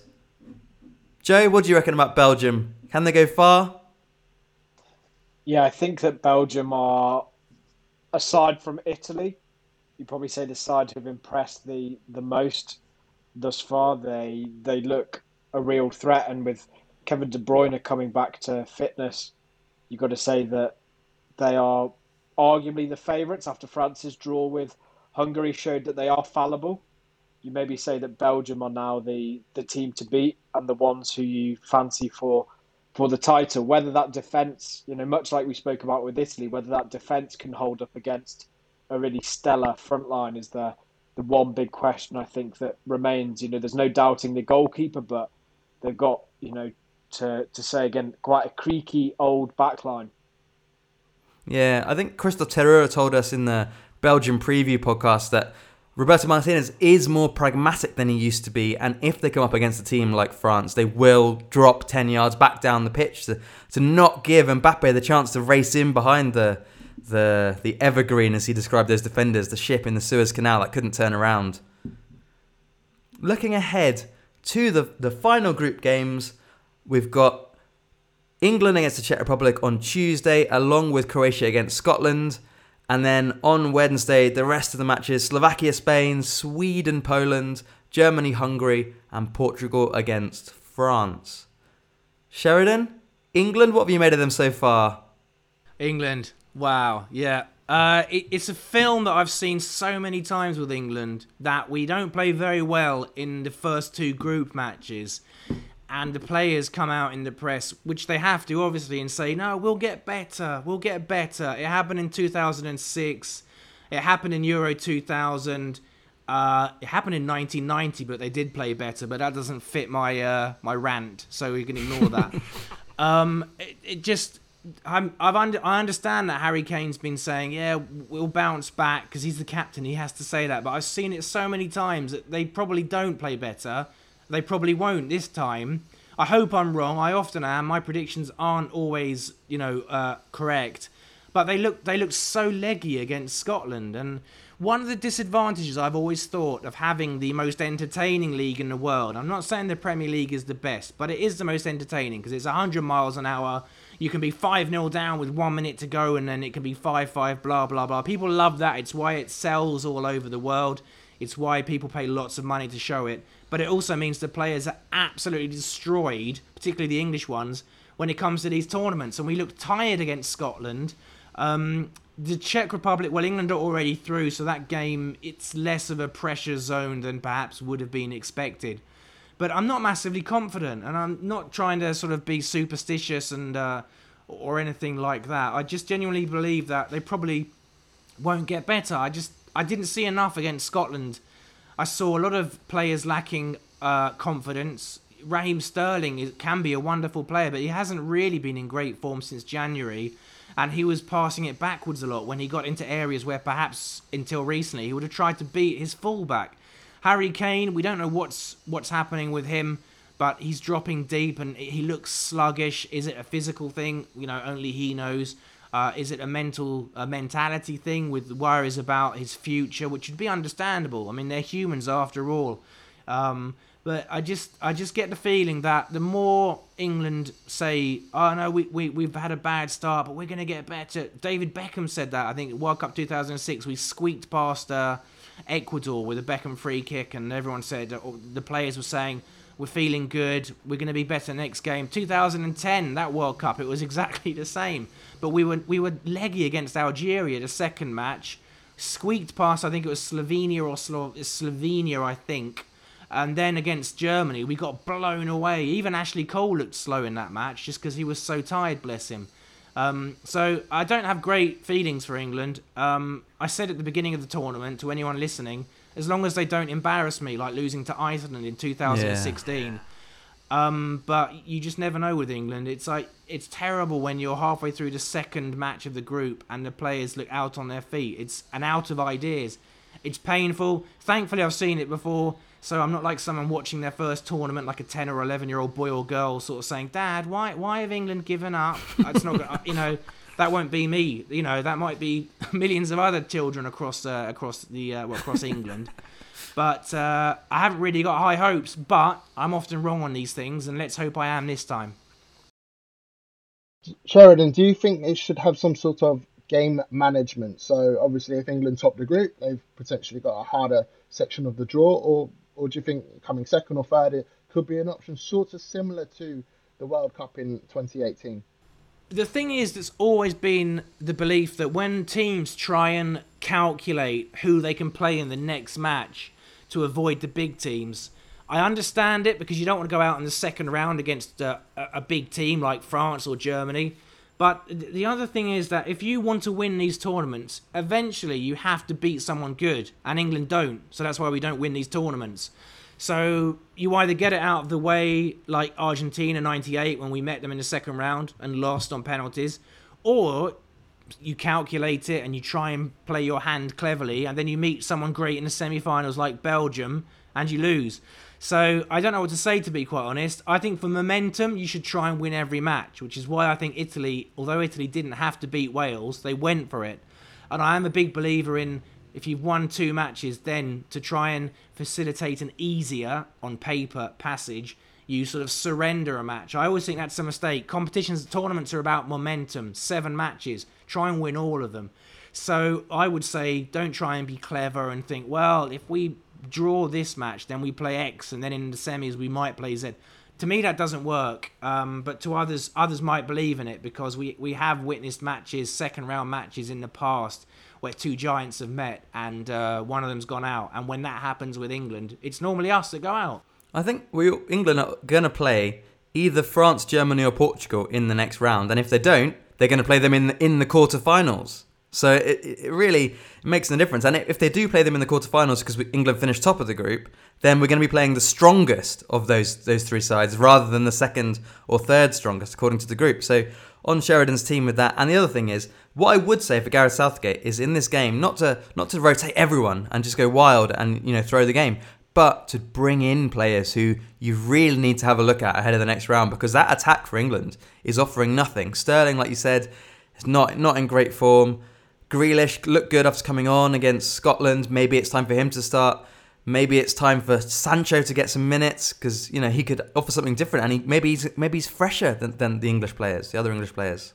Joe, what do you reckon about Belgium? Can they go far? Yeah, I think that Belgium are, aside from Italy, you'd probably say the side who have impressed the, the most thus far. They they look a real threat, and with Kevin De Bruyne coming back to fitness, you've got to say that they are arguably the favourites after France's draw with Hungary showed that they are fallible. You maybe say that Belgium are now the, the team to beat and the ones who you fancy for for the title. Whether that defence, you know, much like we spoke about with Italy, whether that defence can hold up against a really stellar front line is the, the one big question I think that remains. You know, there's no doubting the goalkeeper, but they've got, you know, to, to say again, quite a creaky old backline. Yeah, I think Christophe Terreur told us in the Belgium preview podcast that Roberto Martinez is more pragmatic than he used to be, and if they come up against a team like France, they will drop ten yards back down the pitch to, to not give Mbappe the chance to race in behind the the the evergreen, as he described those defenders, the ship in the Suez Canal that couldn't turn around. Looking ahead to the, the final group games, we've got England against the Czech Republic on Tuesday, along with Croatia against Scotland. And then on Wednesday, the rest of the matches: Slovakia, Spain, Sweden, Poland, Germany, Hungary, and Portugal against France. Sheridan, England, what have you made of them so far? England, wow, yeah. Uh, it, it's a film that I've seen so many times with England that we don't play very well in the first two group matches. And the players come out in the press, which they have to, obviously, and say, no, we'll get better, we'll get better. It happened in two thousand six, it happened in Euro two thousand, uh, it happened in nineteen ninety, but they did play better, but that doesn't fit my uh, my rant, so we can ignore that. um, it, it just, I'm, I've under, I understand that Harry Kane's been saying, yeah, we'll bounce back, because he's the captain, he has to say that, but I've seen it so many times that they probably don't play better. They probably won't this time. I hope I'm wrong. I often am. My predictions aren't always, you know, uh, correct. But they look they look so leggy against Scotland. And one of the disadvantages I've always thought of having the most entertaining league in the world, I'm not saying the Premier League is the best, but it is the most entertaining because it's one hundred miles an hour. You can be five nil down with one minute to go, and then it can be five five, blah, blah, blah. People love that. It's why it sells all over the world. It's why people pay lots of money to show it. But it also means the players are absolutely destroyed, particularly the English ones, when it comes to these tournaments. And we look tired against Scotland. Um, the Czech Republic, well, England are already through, so that game, it's less of a pressure zone than perhaps would have been expected. But I'm not massively confident, and I'm not trying to sort of be superstitious and uh, or anything like that. I just genuinely believe that they probably won't get better. I just I didn't see enough against Scotland. I saw a lot of players lacking uh, confidence. Raheem Sterling is, can be a wonderful player, but he hasn't really been in great form since January. And he was passing it backwards a lot when he got into areas where perhaps until recently he would have tried to beat his fullback. Harry Kane, we don't know what's what's happening with him, but he's dropping deep and he looks sluggish. Is it a physical thing? You know, only he knows. Uh, is it a mental a mentality thing with worries about his future, which would be understandable? I mean, they're humans after all. Um, but I just I just get the feeling that the more England say, oh no, we, we, we've had a bad start, but we're going to get better. David Beckham said that, I think, World Cup two thousand six, we squeaked past uh, Ecuador with a Beckham free kick, and everyone said, uh, the players were saying, we're feeling good, we're going to be better next game. two thousand ten, that World Cup, it was exactly the same. But we were we were leggy against Algeria, the second match. Squeaked past, I think it was Slovenia or Slo- Slovenia, I think. And then against Germany, we got blown away. Even Ashley Cole looked slow in that match, just because he was so tired, bless him. Um, so I don't have great feelings for England. Um, I said at the beginning of the tournament to anyone listening, as long as they don't embarrass me, like losing to Iceland in two thousand sixteen. Yeah. Um, but you just never know with England. It's like it's terrible when you're halfway through the second match of the group and the players look out on their feet. It's an out of ideas. It's painful. Thankfully, I've seen it before, so I'm not like someone watching their first tournament, like a ten or eleven year old boy or girl, sort of saying, "Dad, why why have England given up?" It's not, gonna, you know, that won't be me. You know, that might be millions of other children across uh, across the uh, well, across England. But uh, I haven't really got high hopes, but I'm often wrong on these things, and let's hope I am this time. Sheridan, do you think they should have some sort of game management? So obviously if England top the group, they've potentially got a harder section of the draw, or, or do you think coming second or third it could be an option sort of similar to the World Cup in twenty eighteen? The thing is, there's always been the belief that when teams try and calculate who they can play in the next match to avoid the big teams, I understand it because you don't want to go out in the second round against uh, a big team like France or Germany. But the other thing is that if you want to win these tournaments, eventually you have to beat someone good, and England don't. So that's why we don't win these tournaments. So you either get it out of the way like Argentina ninety-eight when we met them in the second round and lost on penalties, or you calculate it and you try and play your hand cleverly, and then you meet someone great in the semi-finals like Belgium and you lose. So I don't know what to say, to be quite honest. I think for momentum, you should try and win every match, which is why I think Italy, although Italy didn't have to beat Wales, they went for it. And I am a big believer in, if you've won two matches, then to try and facilitate an easier, on paper, passage, you sort of surrender a match. I always think that's a mistake. Competitions, tournaments are about momentum. Seven matches. Try and win all of them. So I would say don't try and be clever and think, well, if we draw this match, then we play X, and then in the semis we might play Z. To me, that doesn't work. Um, but to others, others might believe in it, because we, we have witnessed matches, second round matches in the past, where two giants have met and uh, one of them's gone out. And when that happens with England, it's normally us that go out. I think we England are going to play either France, Germany or Portugal in the next round. And if they don't, they're going to play them in the, in the quarterfinals. So it, it really makes no difference. And if they do play them in the quarterfinals because England finished top of the group, then we're going to be playing the strongest of those those three sides rather than the second or third strongest according to the group. So on Sheridan's team with that. And the other thing is, what I would say for Gareth Southgate is in this game, not to not to rotate everyone and just go wild and, you know, throw the game, but to bring in players who you really need to have a look at ahead of the next round, because that attack for England is offering nothing. Sterling, like you said, is not not in great form. Grealish looked good after coming on against Scotland. Maybe it's time for him to start. Maybe it's time for Sancho to get some minutes, because, you know, he could offer something different, and he maybe he's maybe he's fresher than, than the English players, the other English players.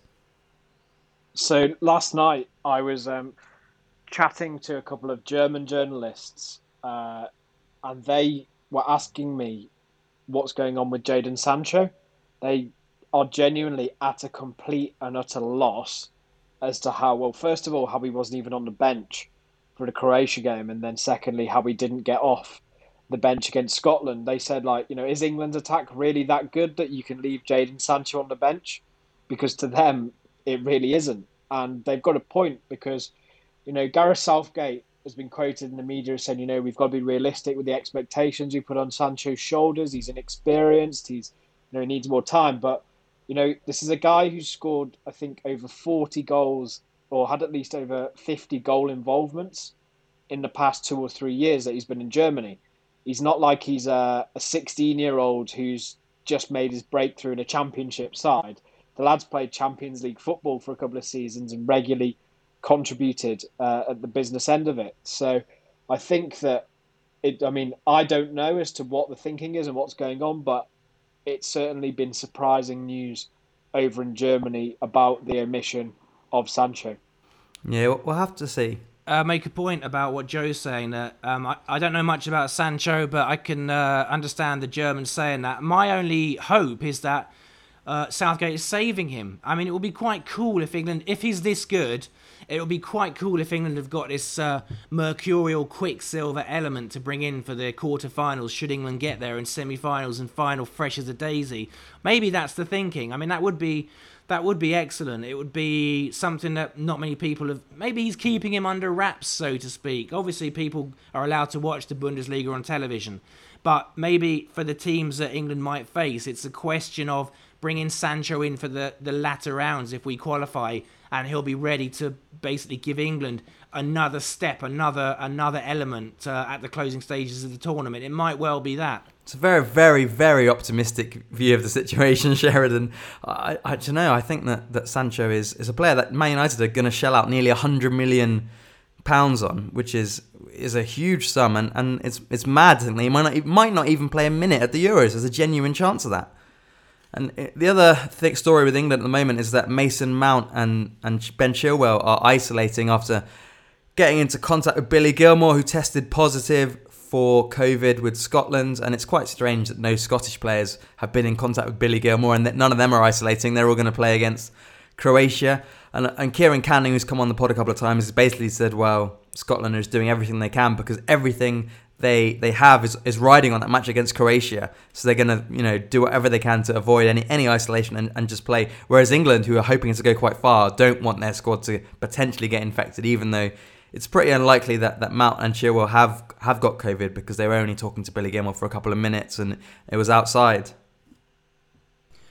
So last night I was um, chatting to a couple of German journalists, uh, and they were asking me what's going on with Jadon Sancho. They are genuinely at a complete and utter loss as to how, well, first of all, how he wasn't even on the bench for the Croatia game, and then secondly, how he didn't get off the bench against Scotland. They said, like, you know, is England's attack really that good that you can leave Jadon Sancho on the bench? Because to them, it really isn't. And they've got a point, because, you know, Gareth Southgate has been quoted in the media as saying, you know, we've got to be realistic with the expectations we put on Sancho's shoulders. He's inexperienced. He's, you know, he needs more time. But, you know, this is a guy who's scored, I think, over forty goals, or had at least over fifty goal involvements in the past two or three years that he's been in Germany. He's not like he's a sixteen-year-old who's just made his breakthrough in a championship side. The lad's played Champions League football for a couple of seasons and regularly contributed uh, at the business end of it. So I think that, it. I mean, I don't know as to what the thinking is and what's going on, but it's certainly been surprising news over in Germany about the omission of Sancho. Yeah, we'll have to see. Uh, make a point about what Joe's saying. That um, I, I don't know much about Sancho, but I can uh, understand the Germans saying that. My only hope is that uh, Southgate is saving him. I mean, it would be quite cool if England, if he's this good, it would be quite cool if England have got this uh, mercurial quicksilver element to bring in for the quarterfinals, should England get there, in semi-finals and final fresh as a daisy. Maybe that's the thinking. I mean, that would be that would be excellent. It would be something that not many people have. Maybe he's keeping him under wraps, so to speak. Obviously, people are allowed to watch the Bundesliga on television, but maybe for the teams that England might face, it's a question of bringing Sancho in for the, the latter rounds if we qualify, and he'll be ready to basically give England another step, another another element uh, at the closing stages of the tournament. It might well be that. It's a very, very, very optimistic view of the situation, Sheridan. I, I don't know. I think that, that Sancho is, is a player that Man United are going to shell out nearly one hundred million pounds on, which is is a huge sum, and, and it's it's mad to think that he might not, he might not even play a minute at the Euros. There's a genuine chance of that. And the other thick story with England at the moment is that Mason Mount and, and Ben Chilwell are isolating after getting into contact with Billy Gilmour, who tested positive for COVID with Scotland. And it's quite strange that no Scottish players have been in contact with Billy Gilmour and that none of them are isolating. They're all going to play against Croatia. And, and Kieran Canning, who's come on the pod a couple of times, has basically said, well, Scotland is doing everything they can because everything they they have is, is riding on that match against Croatia. So they're going to, you know, do whatever they can to avoid any, any isolation and, and just play. Whereas England, who are hoping to go quite far, don't want their squad to potentially get infected, even though it's pretty unlikely that, that Mount and Chilwell have, have got COVID, because they were only talking to Billy Gilmour for a couple of minutes and it was outside.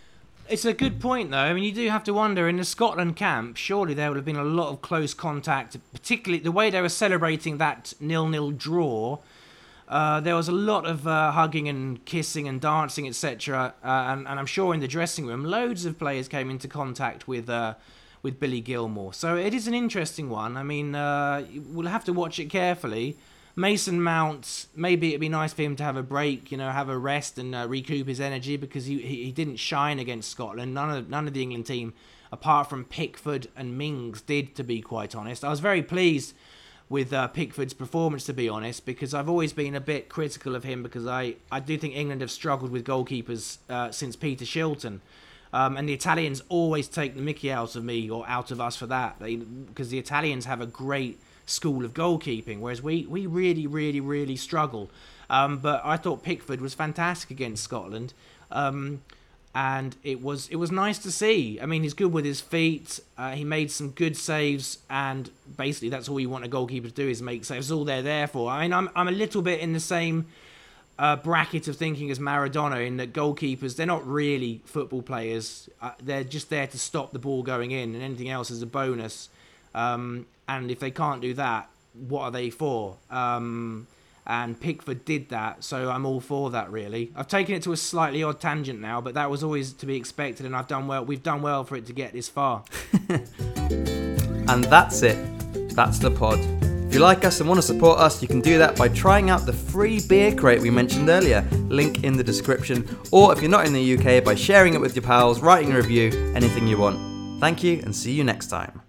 It's a good point, though. I mean, you do have to wonder, in the Scotland camp, surely there would have been a lot of close contact, particularly the way they were celebrating that nil-nil draw. Uh, there was a lot of uh, hugging and kissing and dancing, et cetera. Uh, and, and I'm sure in the dressing room, loads of players came into contact with uh, with Billy Gilmour. So it is an interesting one. I mean, uh, we'll have to watch it carefully. Mason Mount, maybe it'd be nice for him to have a break, you know, have a rest and uh, recoup his energy, because he, he he didn't shine against Scotland. None of none of the England team, apart from Pickford and Mings, did, to be quite honest. I was very pleased with uh, Pickford's performance, to be honest, because I've always been a bit critical of him, because I, I do think England have struggled with goalkeepers uh, since Peter Shilton. Um, and the Italians always take the mickey out of me, or out of us for that, they, because the Italians have a great school of goalkeeping, whereas we, we really, really, really struggle. Um, but I thought Pickford was fantastic against Scotland. Um, and it was it was nice to see. I mean, he's good with his feet. Uh, he made some good saves, and basically that's all you want a goalkeeper to do, is make saves. That's all they're there for. I mean, I'm I'm a little bit in the same uh, bracket of thinking as Maradona, in that goalkeepers, they're not really football players. Uh, they're just there to stop the ball going in, and anything else is a bonus. Um, and if they can't do that, what are they for? Um, and Pickford did that, so I'm all for that, really. I've taken it to a slightly odd tangent now, but that was always to be expected, and I've done well. We've done well for it to get this far. And that's it. That's the pod. If you like us and want to support us, you can do that by trying out the free beer crate we mentioned earlier. Link in the description. Or if you're not in the U K, by sharing it with your pals, writing a review, anything you want. Thank you, and see you next time.